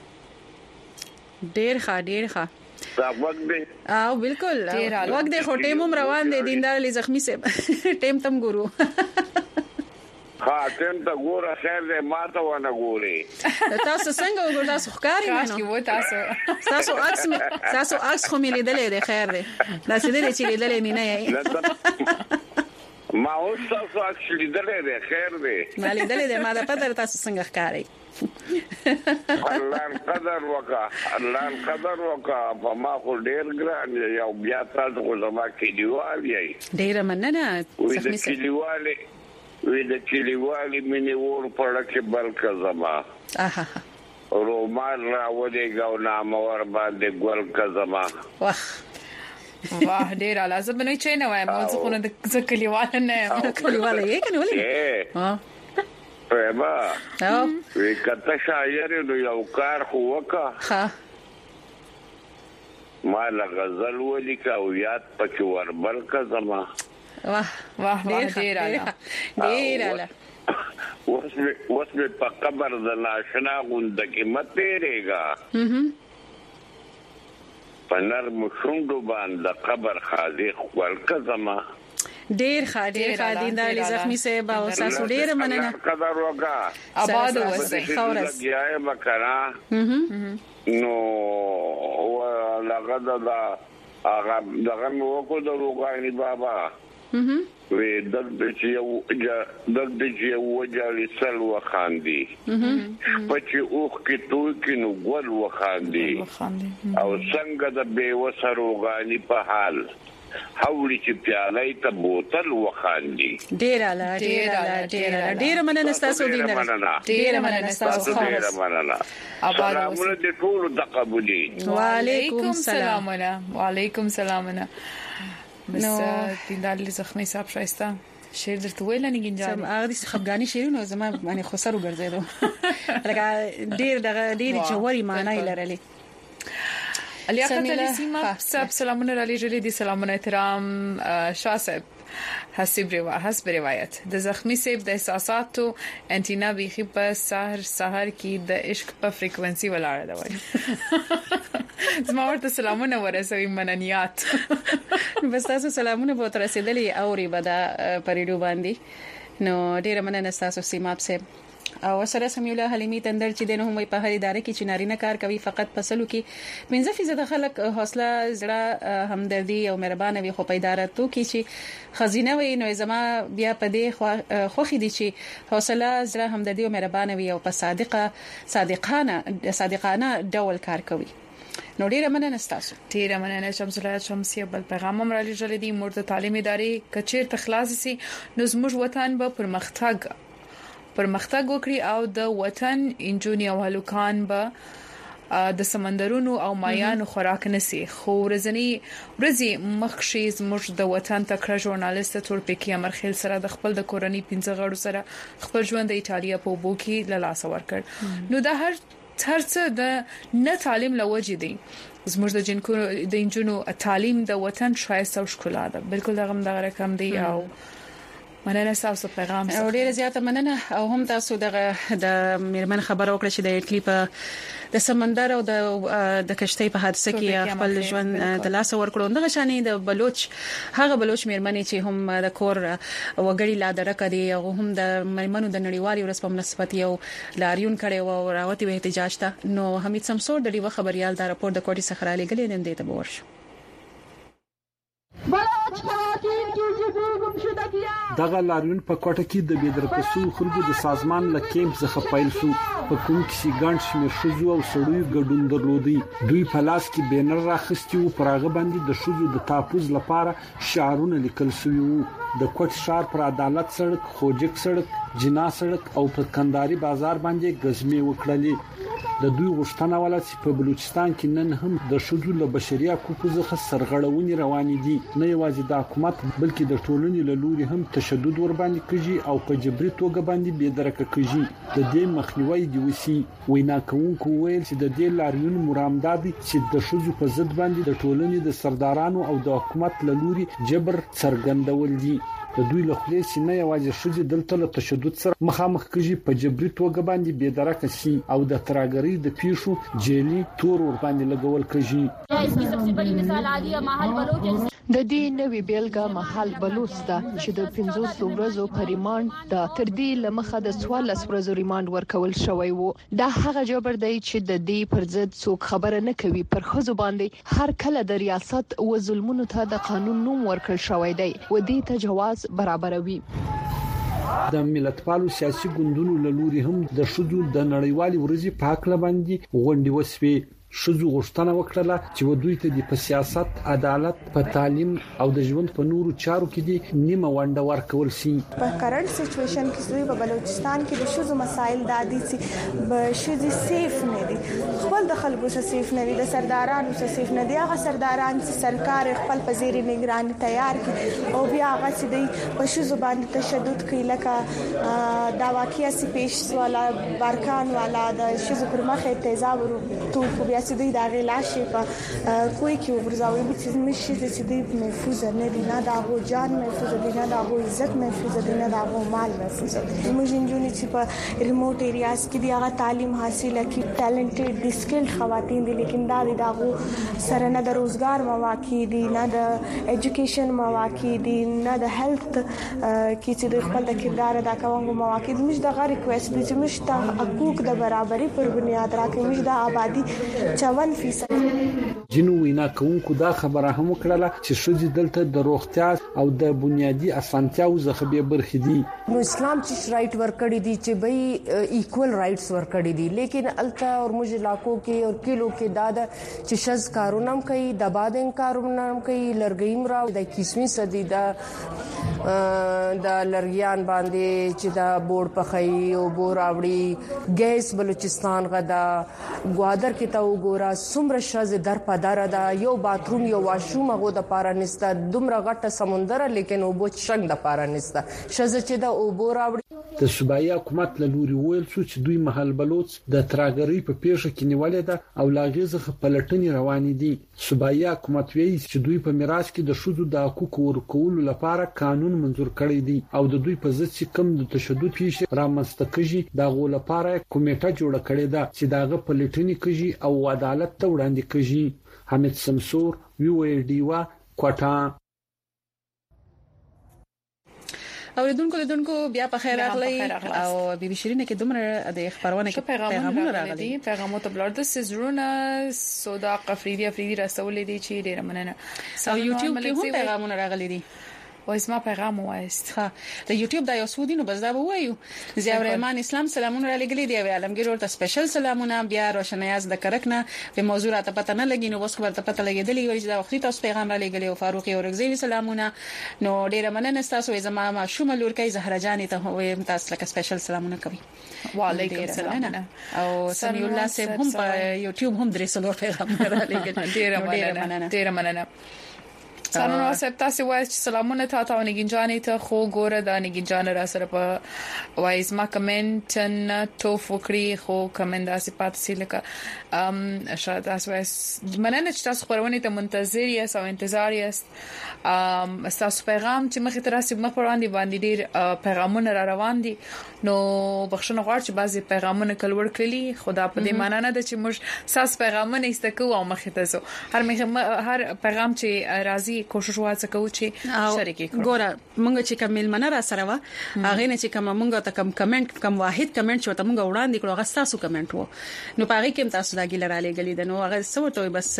ډیر ښه دا وخت دی او بالکل وخت دی خو ټیم هم روان دی دیندار علي زخمی سے ټیم تم ګورو ټیم ته ګوره خیر دی ماته ونه ګوري تاسو څنګه وګورئ تاسو ښکاری نه تاسو عکس خو مې لیدلې دی خیر دی دا څه دی چې لیدلې نه یې ما اوس تاسو عکس لیدلې دی خیر دی ما لیدلې دی ما د پدر تاسو څنګه ښکاری الله قدر وکا په ما خو ډیر ګران یو بیا تاسو خو زما کې دیوال یې ډیر مننه وی د کلیوالي مینه ور پړه کې بلکې زما رومال را ودی ګاو نام ور باندې ګل کزما واه ډیر لازم نه چي نه وایم موږ خو نه د کلیوال نه کلیوال یې کنه ولې پېما وی کته شاعر نو یو کار خو وکا ما لا غزل ولیکا او یاد پکې ور بلکې زما واه ډیر اعلی اوس په قبر د ناشنا غوند کې متېریږي په نرم شوندو باندې قبر خازي خپل کزما ډیر ښه دیندار علي زخمی صاحب او تاسو ډیر مننه قدر وکا آباد اوسئ خورس یای مکرا نو لغد دا هغه دغه مو کو د روغانی بابا وی دلته چې وجالي سل وخاندي پچې اوخ کې توي کې نو ګل وخاندي او څنګه د بیوسه روغانی په حال حولي چې پیالای ته بوتل وخاندي ډیر مننه تاسو دینه ډیر مننه تاسو ډیر مننه سلامونه د ټول د قبولي وعليكم السلام وعليكم السلام بس دیندار علي زخمی صاحب شایسته شعر درته ویل نه گنجان هغه دي خفګانی شعرونه زما باندې خسرو ګرځیدو لکه ډیر جوړی معنی لرلې لیاقت علي سیمه صاحب سلامونه علی جلی دي سلامونه احترام شاه صاحب حسب روایت د زخمی صاحب د احساساتو انټینا بيخي په سحر کې د عشق په فریکوئنسي ولاړه ده وای زما ورته سلامونه ورسوي مننیات بس تاسو سلامونه به تر رسیدلې اوري بدا پریډو باندې نو ډیر مننه تاسو سیماب صاحب او سره سميوله حلیمي تندر چې دنه هم په هر ادارې کې چې نارینه کار کوي فقط پسلو کې 15% خلک حوصله زړه همدردي او مهربانه وي خو په اداراتو کې چې خزینه وي نو زما بیا په دې خوخي دي چې حوصله زړه همدردي او مهربانه وي او په صادقانه ډول کار کوي نو ډیره مننه تاسو. ډیره مننه شمس الله شمسیه. بل پیغام هم را لېږل دي مرده تعلیم ادارې کچیر تخلاص سي نو زموږ وطن به پرمختګ وکړي او د وطن انجونی او هلوکان به د سمندرونو او مایانو خوراک نسی. خو ورځي مخشي زموږ د وطن تکړه ژورنالیست تورپیکی امرخیل سره د خپل د کورنۍ 15 غړو سره خپل ژوند د ایتالیا په وبو کې له لاس ورکړ. نو د هر څه د نه تعلیم لوجې دي. زموږ د انجونو تعلیم د وطن شایسته او ښکلا ده. بالکل دغه رقم دی او مننه تاسو پیغام او ډیره زیاته مننه او هم تاسو د میرمن خبر وکړه چې د اټلی په د سمندر او د کشتۍ په حادثه کې خپل ژوند د لاس ورکړو. دغه شانې د هغه بلوچ میرمنې چې هم د کور وګړي لا درکه دي او هم د میرمنو د نړیوالي ورځ په مناسبت یو لاریون کړي او راوتی وه احتجاج ته. نو حمید سمسور د ډیوه خبريال دا راپور د کوټي څخه را لګلې نن دې ته ورشو. دغه لاریون په کوټه کې د بيدرکسو خلکو د سازمان له کیمپ څخه پیل شو. په کوم کې ګڼ شمېر شوزو او سړیو ګډون درلودي. دوی په لاس کې بینر راخستي او پراغه باندې د شوزو د تحفظ لپاره شعارونه لیکل شوي وو. د کوټ ښار پر عدالت سړک، خوجک سړک، جنا سړک او په کنداري بازار باندې غزمې وکړلې. د دوی غوښتنه ولا چې په بلوچستان کې نن هم د شوزو له بشري حقوقو څخه سرغړونې روانې دي. نه یوازې د حکومت بلکې د ټولنې له لوري هم تشدد ور باندې کیږي او په جبري توګه باندې بېدرکه کیږي. د دې مخنیوي دی وسی. وینا کوونکو ویل چې د دې لاریون مرامدادي چې د شوزو په ضد باندې د ټولنې د سردارانو او د حکومت له لوري جبر څرګندول دي. د دوی له خلې چې نه یوازې شوزي دلته له تشدد سره مخامخ کیږي په جبري توګه باندې بېدرکه شي او د تراګري د پیښو جیلی تور ور باندې لګول کیږي. د دې نوې بیلګه محل بلوچ ده چې د 15 ورځو پریماند د تر دې لمخه د 14 ورځو ریماند ورکول شوی وو. دا هغه جبر دی چې د دې پر ضد څوک خبره نه کوي. پر خزو باندې هر کله د ریاست او ظلمونو ته د قانون نوم ورکړل شوی دی و دې ته جواز برابروي. د ملتپالو سیاسي ګوندونو له لوري هم د شذو د نړیوالي ورځې په حق باندې غونډې وسوي. شذو غوښتنه وکړه چې ودوی ته د سیاست، عدالت، په تعلیم او د ژوند په نورو چارو کې دي نیمه ونډه ورکول شي. په کرنٹ سچويشن کې دوی په بلوچستان کې د شذو مسایل دادي چې شذي سیف نه دي. خپل د خلکو سره سیف نه دي، د سردارانو سره سیف نه دي. هغه سرداران چې سرکار خپل په زیر نگرانی تیار کړي او بیا هغه چې د په شذو باندې تشدد کوي لکه دا واقعیا سي پیش والا بارکان والا د شذو پر مخه تیزاب ټول بیا چې دوی دا غلاشي په کوی کې ورزاوي چې مشي چې دوی محفوظ نه دي، نه دا غو جان محفوظ دي، نه دا غو عزت محفوظ دي، نه دا غو مال محفوظ دي. موږ انجونی چې په ریموټ ایریاز کې دی هغه تعلیم حاصل کړي، ټالنټډ ډیسکلډ خواتین دي، لیکن دا غو سره نه د روزګار مواقع دي، نه د اډوکیشن مواقع دي، نه د هیلث کې چې د خپل د کردار ادا کوونکو مواقع دي. موږ د غیر ریکوست دي چې موږ ته حقوق د برابرۍ پر بنیاد راکړي. موږ د آبادی 54% جنو وینا کوونکو دا خبره هم وکړه چې شذې دلته د روغتیا او د بنیادی اسانتیاو څخه به برخې دي. نو اسلام چې رائټ ورکړي دي چې به ایکوال رائټس ورکړي دي، لیکن الته اور موږ علاقو کې او کلو کې دادا چې شذ کارونه کوي، د بادن کارونه کوي، لرګیم را د 21 صدې د لرګیان باندې چې دا بورډ پخای او بور راوړي ګیس بلوچستان غدا ګوادر کې ته وګوره څومره شذ در په در دا یو باتروم یو واشروم هغه د پاره نسته، دومره غټه سمندر لیکن وبو شنګ د پاره نسته. شذ چې دا وبو راوړي د صوبایي حکومت له لوري ویل شو چې دوی محل بلوچ د تراګري په پیښه کې نیولې ده او لاغیزه پلټنې روانې دي. صوبایي حکومت وایي چې دوی په میراث کې د شذو د حقوقو ورکولو لپاره قانون منظور کړی دی او د دوی په ضد چې کم د تشدد پیښه رامنځته کیږي دا غو لپاره کمیټه جوړه کړې ده چې داغه پلټنې کوي او عدالت ته وړاندې کوي. حمید سمسور وی ډیوا کوټا. اوریدونکو بیا په خیر راغلی او بي بي شيرين کې دومره د خبرونه کې پیغامونه راغلي. پیغامونه تبلور د سزرونه سودا قفریدي رسول دي چې ډیره مننه. او یوټیوب کې هم پیغامونه راغلي دي. وایسما پیغام وایست ها د یوټیوب د یو سودینو بس دا وایو ضیاء الرحمن اسلام سلامونه را لګلې دی عالمګیر ورته سپیشل سلامونه بیا روشنایاز د کرکنه په موضوع راته پته نه لګینو بس خبر ته پته لګیدلې وایي دا وختي تاسو پیغام را لګلې او فاروق اورګزی سلامونه نو ډیره مننه تاسو زما ما شوم لورکای زهرا جان ته وایم تاسو لکه سپیشل سلامونه کوي وعلیکم السلام او سمیع الله سه هم په یوټیوب هم درې سلور پیغام را لګل ډیره مننه سلام صاحب تاسو وایي سلامونه تاسو نګینجانې ته خو ګوره د نګینجان را سره په وایز ما کمنټ نه تو فکرې خو کمنټ داسې پات سي لکه شاید تاسو مننه چې تاسو خبرونه ته منتظر یاست او انتظار یاست تاسو پیغام چې مخې تر راسي مخ باندې ډیر پیغامونه را روان دي نو بخښنه غواړم چې بعضي پیغامونه کلور کړي خدا په دې معنی نه ده چې موږ ساس پیغامونه استکو او مخې ته زو هر پیغام چې راځي کوشش وکړو چې شریک کړو ګوره مونږ چې کوم ملمنه را سره وا هغه نه چې کوم مونږ ته کوم کمنټ کوم واحد کمنټ چې ته مونږ وړاندې کړو هغه تاسو کمنټ وو نو پاره کې تاسو دا ګیلر علی غلی د نو هغه سوته بس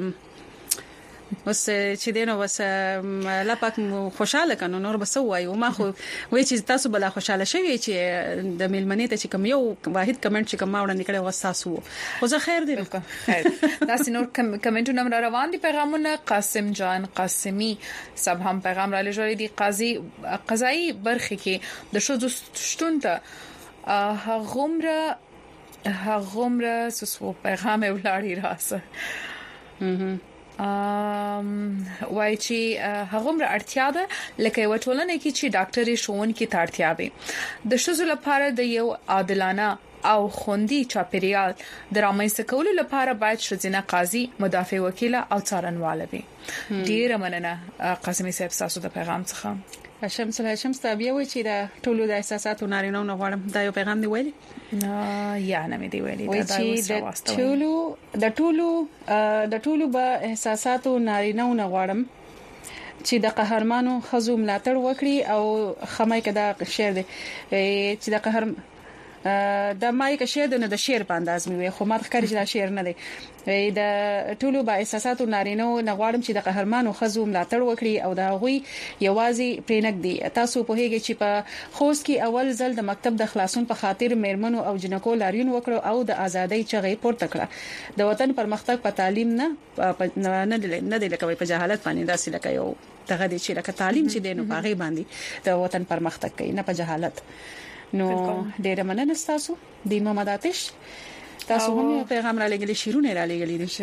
چې دینو بس لا پاک خوشاله کنو نور بس وایو ما خو وای چې تاسو بل خوشاله شوي چې د ملمنې ته چې کوم یو واحد کمنټ چې کوم وړاندې کړو تاسو خو زه خیر دی خیر تاسو نور کمنټونه را روان دي پیغامونه قاسم جان قاسمی سب هم پیغام را لږه دي قضایي برخه کې د شذ شتون ته هغومره سوسو پیغام ولاري راسه وای چې هغومره اړتیا ده لکه وټولنه کې چې ډاکټري شون کې تارتیا وي د شذو لپاره د یو عادلانه او خوندي چاپیریال درامایسته کولو لپاره باید شذینه قاضي مدافع وکیل او څارنواله وي ډیر مننه قاسمي صاحب تاسو د پیغام څخه شمس تابعه وی چې د ټولو د احساساتو نارینه او غواړم دا یو پیغام دی ویلي یا نه مې دی ویلي دا د ټولو به احساساتو نارینه او غواړم چې د قهرمانو خزو ملاتړ وکړي او خمای کدا شعر دی چې د قهر د مایک شعر د شعر په انداز مې خو ما ښکاري چې دا شعر نه دی د ټولو با احساساتو نارینه او غواړم چې د قهرمانو خزو ملاتړ وکړي او دا غوي یوازې پرېنک دی تاسو په هیګه چې په خوست کې اول ځل د مکتب د خلاصون په خاطر میرمنو او جنکو لاریون وکړو او د ازادۍ چغې پورته کړه د وطن پرمختګ په تعلیم نه دی لکه په جهالت باندې داسې لکه یو دغه دي چې لکه تعلیم چې دینو باغې باندې د وطن پرمختګ کوي نه په جهالت نو ډېر مننه تاسو د محمد آتش تاسو هم پیغام را لګلی شیرونه را لګلی دي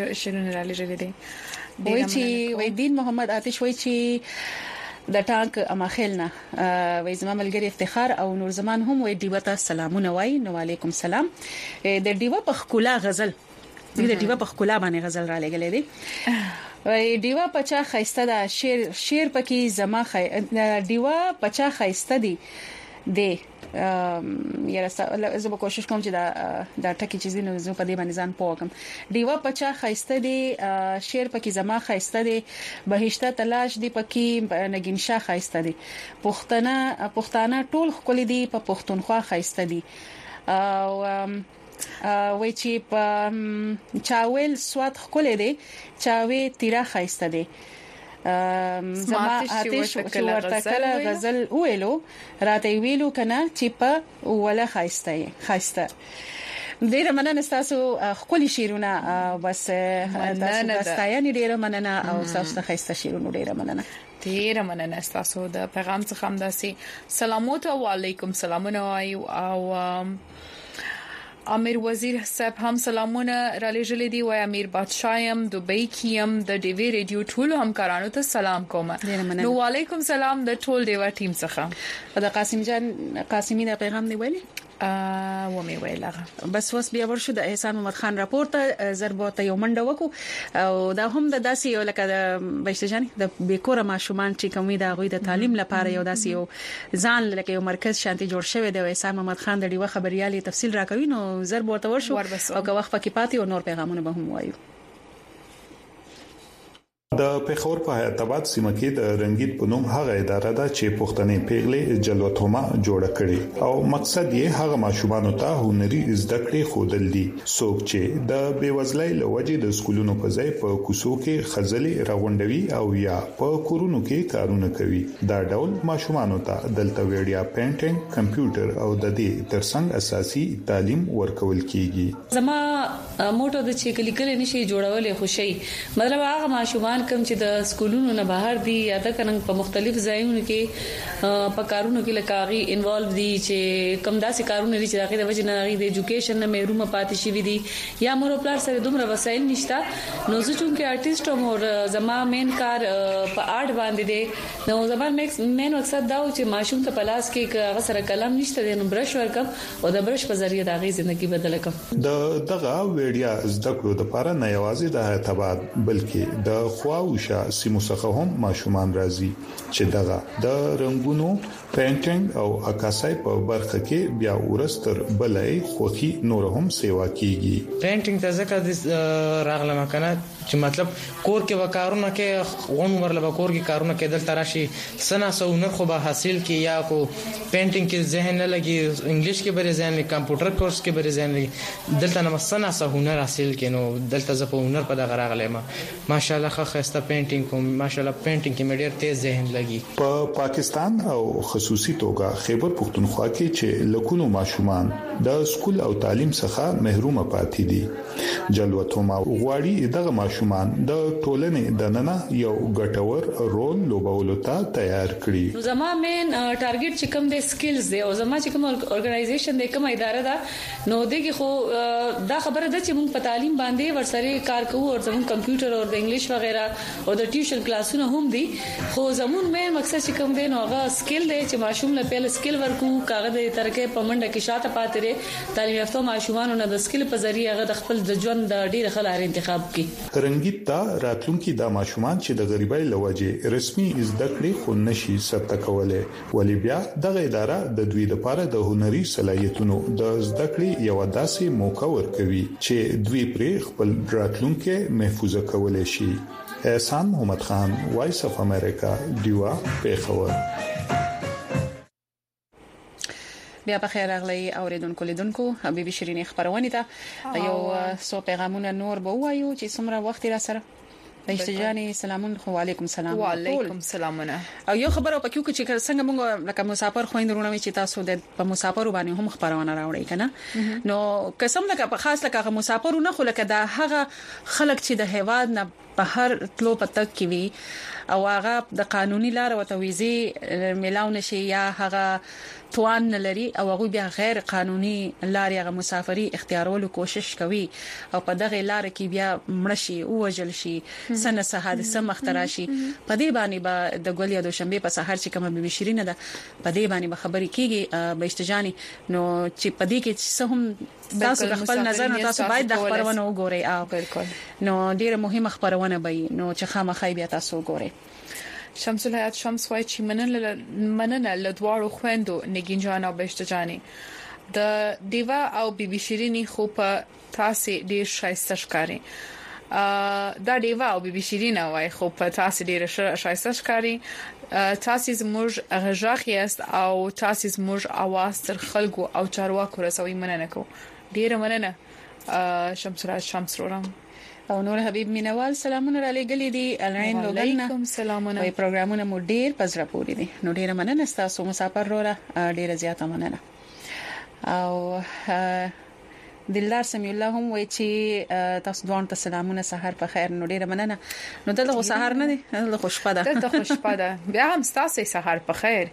وای چې وای دین محمد آتش وای چې د ټانک اماخلنا وای زما ملګری افتخار او نور زمان هم وای دیوته سلامونه وای نو علیکم سلام د دیوه په خکولا غزل د دیوه په خکولا باندې غزل را لګلی دي وای دیوه پچا خيسته دا شیر پکې زما دیوه پچا خيسته دي یاره زه به کوشش کوم چې دا ټکی چې زینو زه په دې باندې ځان پوهم دیوه پچا خيسته دي شعر پکې زما خيسته دي بهشته تلاش دي پکې نگین شاه خيسته دي پښتانه ټول خپل دي په پښتونخوا خيسته دي او وای چې په چاویل سواد خپل دي چاوي تیرا خيسته دي زما آتش ورته کله غزل ویلو راته ویلو کنه چې په ولا خايسته ډیر مننه تاسو خپل شیرونه بس تاسو دستایانه ډیر مننه او تاسو ته خايسته شیرونه ډیر مننه ډیر مننه تاسو د پیغام څخه هم داسي سلامات او علیکم سلامونه او امیر وزیر صاحب هم سلامونه را لېږلې دي وای امیر بادشاہم دوبۍ کیم د ډیوی ریډیو ټول همکارانو ته سلام کوم نو وعلیکم سلام د ټول ډیوا ټیم څخه د قاسم جان قاسمی د پیغام دی ویلي و می ویلغه بس وس بیا ورشو د احسان محمد خان راپورته ضربته یو منډه وکړو او دا هم د داسې یو لکه د بشتجانی د بیکوره ماشومان چې کومې د غوي د تعلیم لپاره یو داسې یو ځان لکه یو مرکز شانتي جوړ شوی دی احسان محمد خان د ډیوه خبريالي تفصیل راکوي نو ضربته ورشو او که وخت پکې پاتې او نور پیغامونه به هم وایو د پیښور په حیات آباد سیمه کې د رنگیت په نوم هغه اداره ده چې پښتنې پیغلې جلوتوما جوړه کړي او مقصد یې هغه ماشومانو ته هنري زده کړې خودل دي څوک چې د بیوزلۍ لوجې د سکولونو په ځای په کوڅو کې خزلې راغونډوي او یا په کورونو کې کارونه کوي دا ډول ماشومانو ته دلته ویډیا پینټینګ کمپیوټر او د دې ترڅنګ اساسي تعلیم ورکول کیږي زما موټو د چې کلیکل نشي جوړولې خوشي مطلب هغه ماشومان کوم چې د سکولونو نه بهر دي یا د کنن په مختلف ځایونو کې په کارونو کې لکاغي انوالو دي چې کوم داسې کارونه دي چې دغه د وجه نه د ایجوکیشن نه محروم پاتې شي دي یا مور پلار سره دومره وسایل نشته نو زه چې آرټیست او مور زما مین کار په آرټ باندې دي نو زما مین مقصد دا و چې ماشوم ته پلاس کې هغه سره قلم نشته نو برش ورکم او د برش په ذریعہ دغه ژوندۍ بدل کم دغه ویډیا زده کړو د لپاره نه یوازې د حیات آباد بلکې د خواوشا سیمو څخه هم ماشومان راځي چې دغه د رنگونو پینټینګ او عکاسۍ په برخه کې بیا ورستر بلې خوخي نور هم سیوا کیږي پینټینګ ته ځکه راغله مکنه چې مطلب کور کې وکارونه کې غون ورله کور کې کارونه کې دلته راشي سنا سو نر خو به حاصل کې یا کو پینټینګ کې ذهن نه لګي انګلیش کې بری ذهن کمپیوټر کورس کې بری ذهن دلته نه سنا سو هنر حاصل کې نو دلته ز په هنر په دغه راغله ماشاءالله خسته پینټینګ کوم ماشاءالله پینټینګ کې مډیر تیز ذهن لګي په پاکستان او خصوصي توګه خیبر پختونخوا کې چې لکونو ماشومان د سکول او تعلیم څخه محروم پاتې دي جلوتوما غواړي دغه ماشومان د ټولنې د نننه یو ګټور رول لوبولو ته تیار کړي نو زما مین ټارګټ چې کوم د سکلز دی او زما چې کوم اورګنایزیشن دی کوم اداره ده نو دغه خو دا خبره ده چې موږ په تعلیم باندې ورسره کار کوو او زموږ کمپیوټر او د انګلیش وغیرہ او د ټیوشن کلاسونه هم دي خو زمون مې مقصد چې کوم دی نو هغه سکل دی چې ماشوم له پیل سکل ورکو کاغذ د ترکه په منډه کې شاته پاتې لري تعلیم یافته ماشومانو نه د سکل په ذریعہ هغه د خپل د ژوند د ډیر خلار انتخاب کړي رنگیت تا راتلونکي د ماشومان چې د غریبۍ لوجې رسمي زده کړې خو نشي سرته کوله ولی بیا دغه اداره د دوی لپاره د هنري صلاحیتونو د زده کړې یو داسې موقع ورکوي چې دوی پرې خپل راتلونکي محفوظ کولای شي احسان محمد خان وایس اف امریکا دیوا پیښور بیا په خیر راغلی اوریدونکو لیدونکو حبیبي شیرینې خبرونه ته یو سو پیغامونه نور به وایو چې څومره وخت را سره دایشتجانی سلامون خو علیکم السلام وعلیکم السلام او یو خبره پکې چې څنګه موږ لکه مسافر خويندرونه چې تاسو د په مسافر باندې هم خبرونه راوړی کنه نو قسم لکه په خاص لکه مسافرونه خو لکه دا هغه خلک چې د هیواد نه بهر تلو پتک کی وی او هغه د قانوني لار او تویزي ملاو نشي یا هغه توان لري او هغه بیا غیر قانوني لار یا مسافري اختیارولو کوشش کوي او په دغه لار کې بیا مړشي او وجل شي سنه حادثه مختراشي په دې باندې به د ګولیا د شنبه په سحر چې کومه به شیرینه ده په دې باندې به خبري کیږي به استجانی نو چې په دې کې څه هم تاسو خپل نظر نه تاسو باید د خبرونه وګورئ او بالکل نو ډیره مهمه خبرونه به نو چې خامخای بیا تاسو وګورئ شمس الحیات شمس وای چې مننه لدوارو خويندو نگین جان او بشتجانی د دیوا او بی بی شیرینی خو په تاسو ډیر شایسته ښکاری دا دیوا او بی بی شیرینه وای خو په تاسو ډیر شایسته ښکاری تاسو زموږ غږ یاست او تاسو زموږ आवाज تر خلکو او چارواکو رسوي مننه کو ډیر مننه شمس الحیات شمس رورم او نور حبیب مینوال سلامونه را لګلې دي العين لوګلنا علیکم سلامونه وي پروګرامونه مو ډیر پزره پوری دي نو ډیر مننه تاسو مسافر روره ډیر زیاته مننه او دلدار سمي الله هم وای چې تاسو دوه ته سلامونه سحر په خیر نو ډیر مننه نو دلته سحر نه دي دلته خوشپده دلته خوشپده بیا هم تاسو سحر په خیر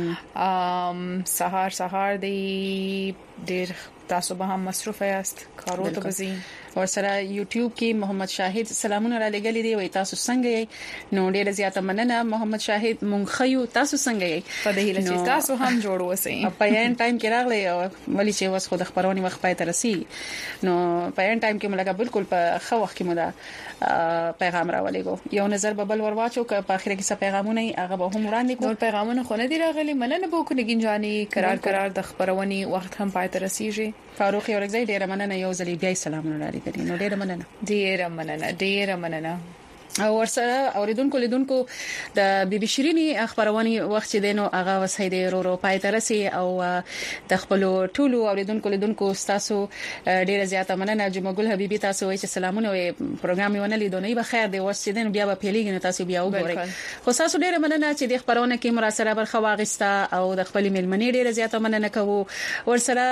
سحر دی ډیر تاسو به هم مصروف یاست کارو ته بزی او سره یوټیوب کې محمد شاهد سلامونه را لګلې دي وای تاسو څنګه یې نو ډیره زیاته مننه محمد شاهد مونږ خيو تاسو څنګه یې په دې هیله چې تاسو هم جوړ وسی په یان ټایم کې راغلی او ولی چې وس خو د خبرونې وخت پای ته رسی نو په یان ټایم کې ملګری بالکل په خو وخت کې مدا پیغام راولېګو یو نظر ببل ورواچو که په اخر کې څه پیغامونه هغه به هم وړاندې کوم پیغامونه خو نه دی راغلي مننه به کو نگین جانی قرار د خبرونې وخت هم پای ته رسیږي فاروق اورګزی ډیره مننه یو ځلې بیا سلامونه لري نو ډیره مننه ډیره مننه او ورسره اوریدونکو لیدونکو د بي بي شيريني خبرونه وخت دینو هغه وسایده ورو پای ترسي او د خپل ټولو اوریدونکو لیدونکو تاسو ډیره زیاته مننه جمعګل حبيبي تاسو وایي چې سلامونه پروګرام یې ونه لیدونی به خیر دی وسه دین بیا په پیلیګنه تاسو بیا وګورئ خو تاسو ډیره مننه چې د خبرونه کې مراسله برخه واغسته او د خپل ملمنې ډیره زیاته مننه کوو ورسره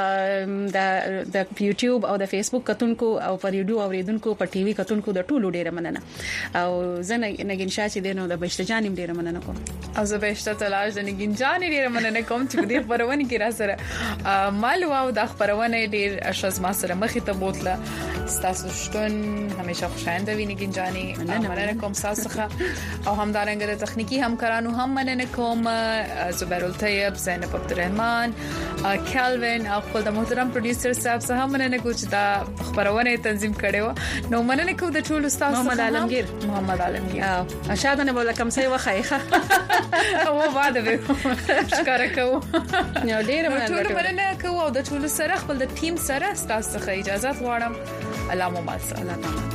د یوټیوب او د فیسبوک کتونکو او پر ریډیو اوریدونکو په ټي وي کتونکو د ټولو ډیره مننه او زنه نګین شاه چې دینو د بشته جانم ډیره مننه کوم او زه بهشته تلاش د نګین جان ډیره مننه کوم چې دې خبرونه کې را سره مال او د خبرونه ډیر اشاز ما سره مخې ته بوتله تاسو شتون همیشه خوشاینده وي نګین جاني مننه کوم تاسو او همدارنګه د تخنیکی همکارانو هم مننه کوم زبیر الطیب زینب عبدالرحمن کلوین او خپل د محترم پروډوسر صاحب سره مننه کوم چې دا خبرونه تنظیم کړو نو مننه کوم د ټولو تاسو محمد عالمگیر شادنه بوله کوم څه وخایخه او واده به شکر کوو نو ډیر مننه کوو او د ټولو سره خپل د ټیم سره تاسو څخه اجازه غواړم الله مو باسه الله تعالی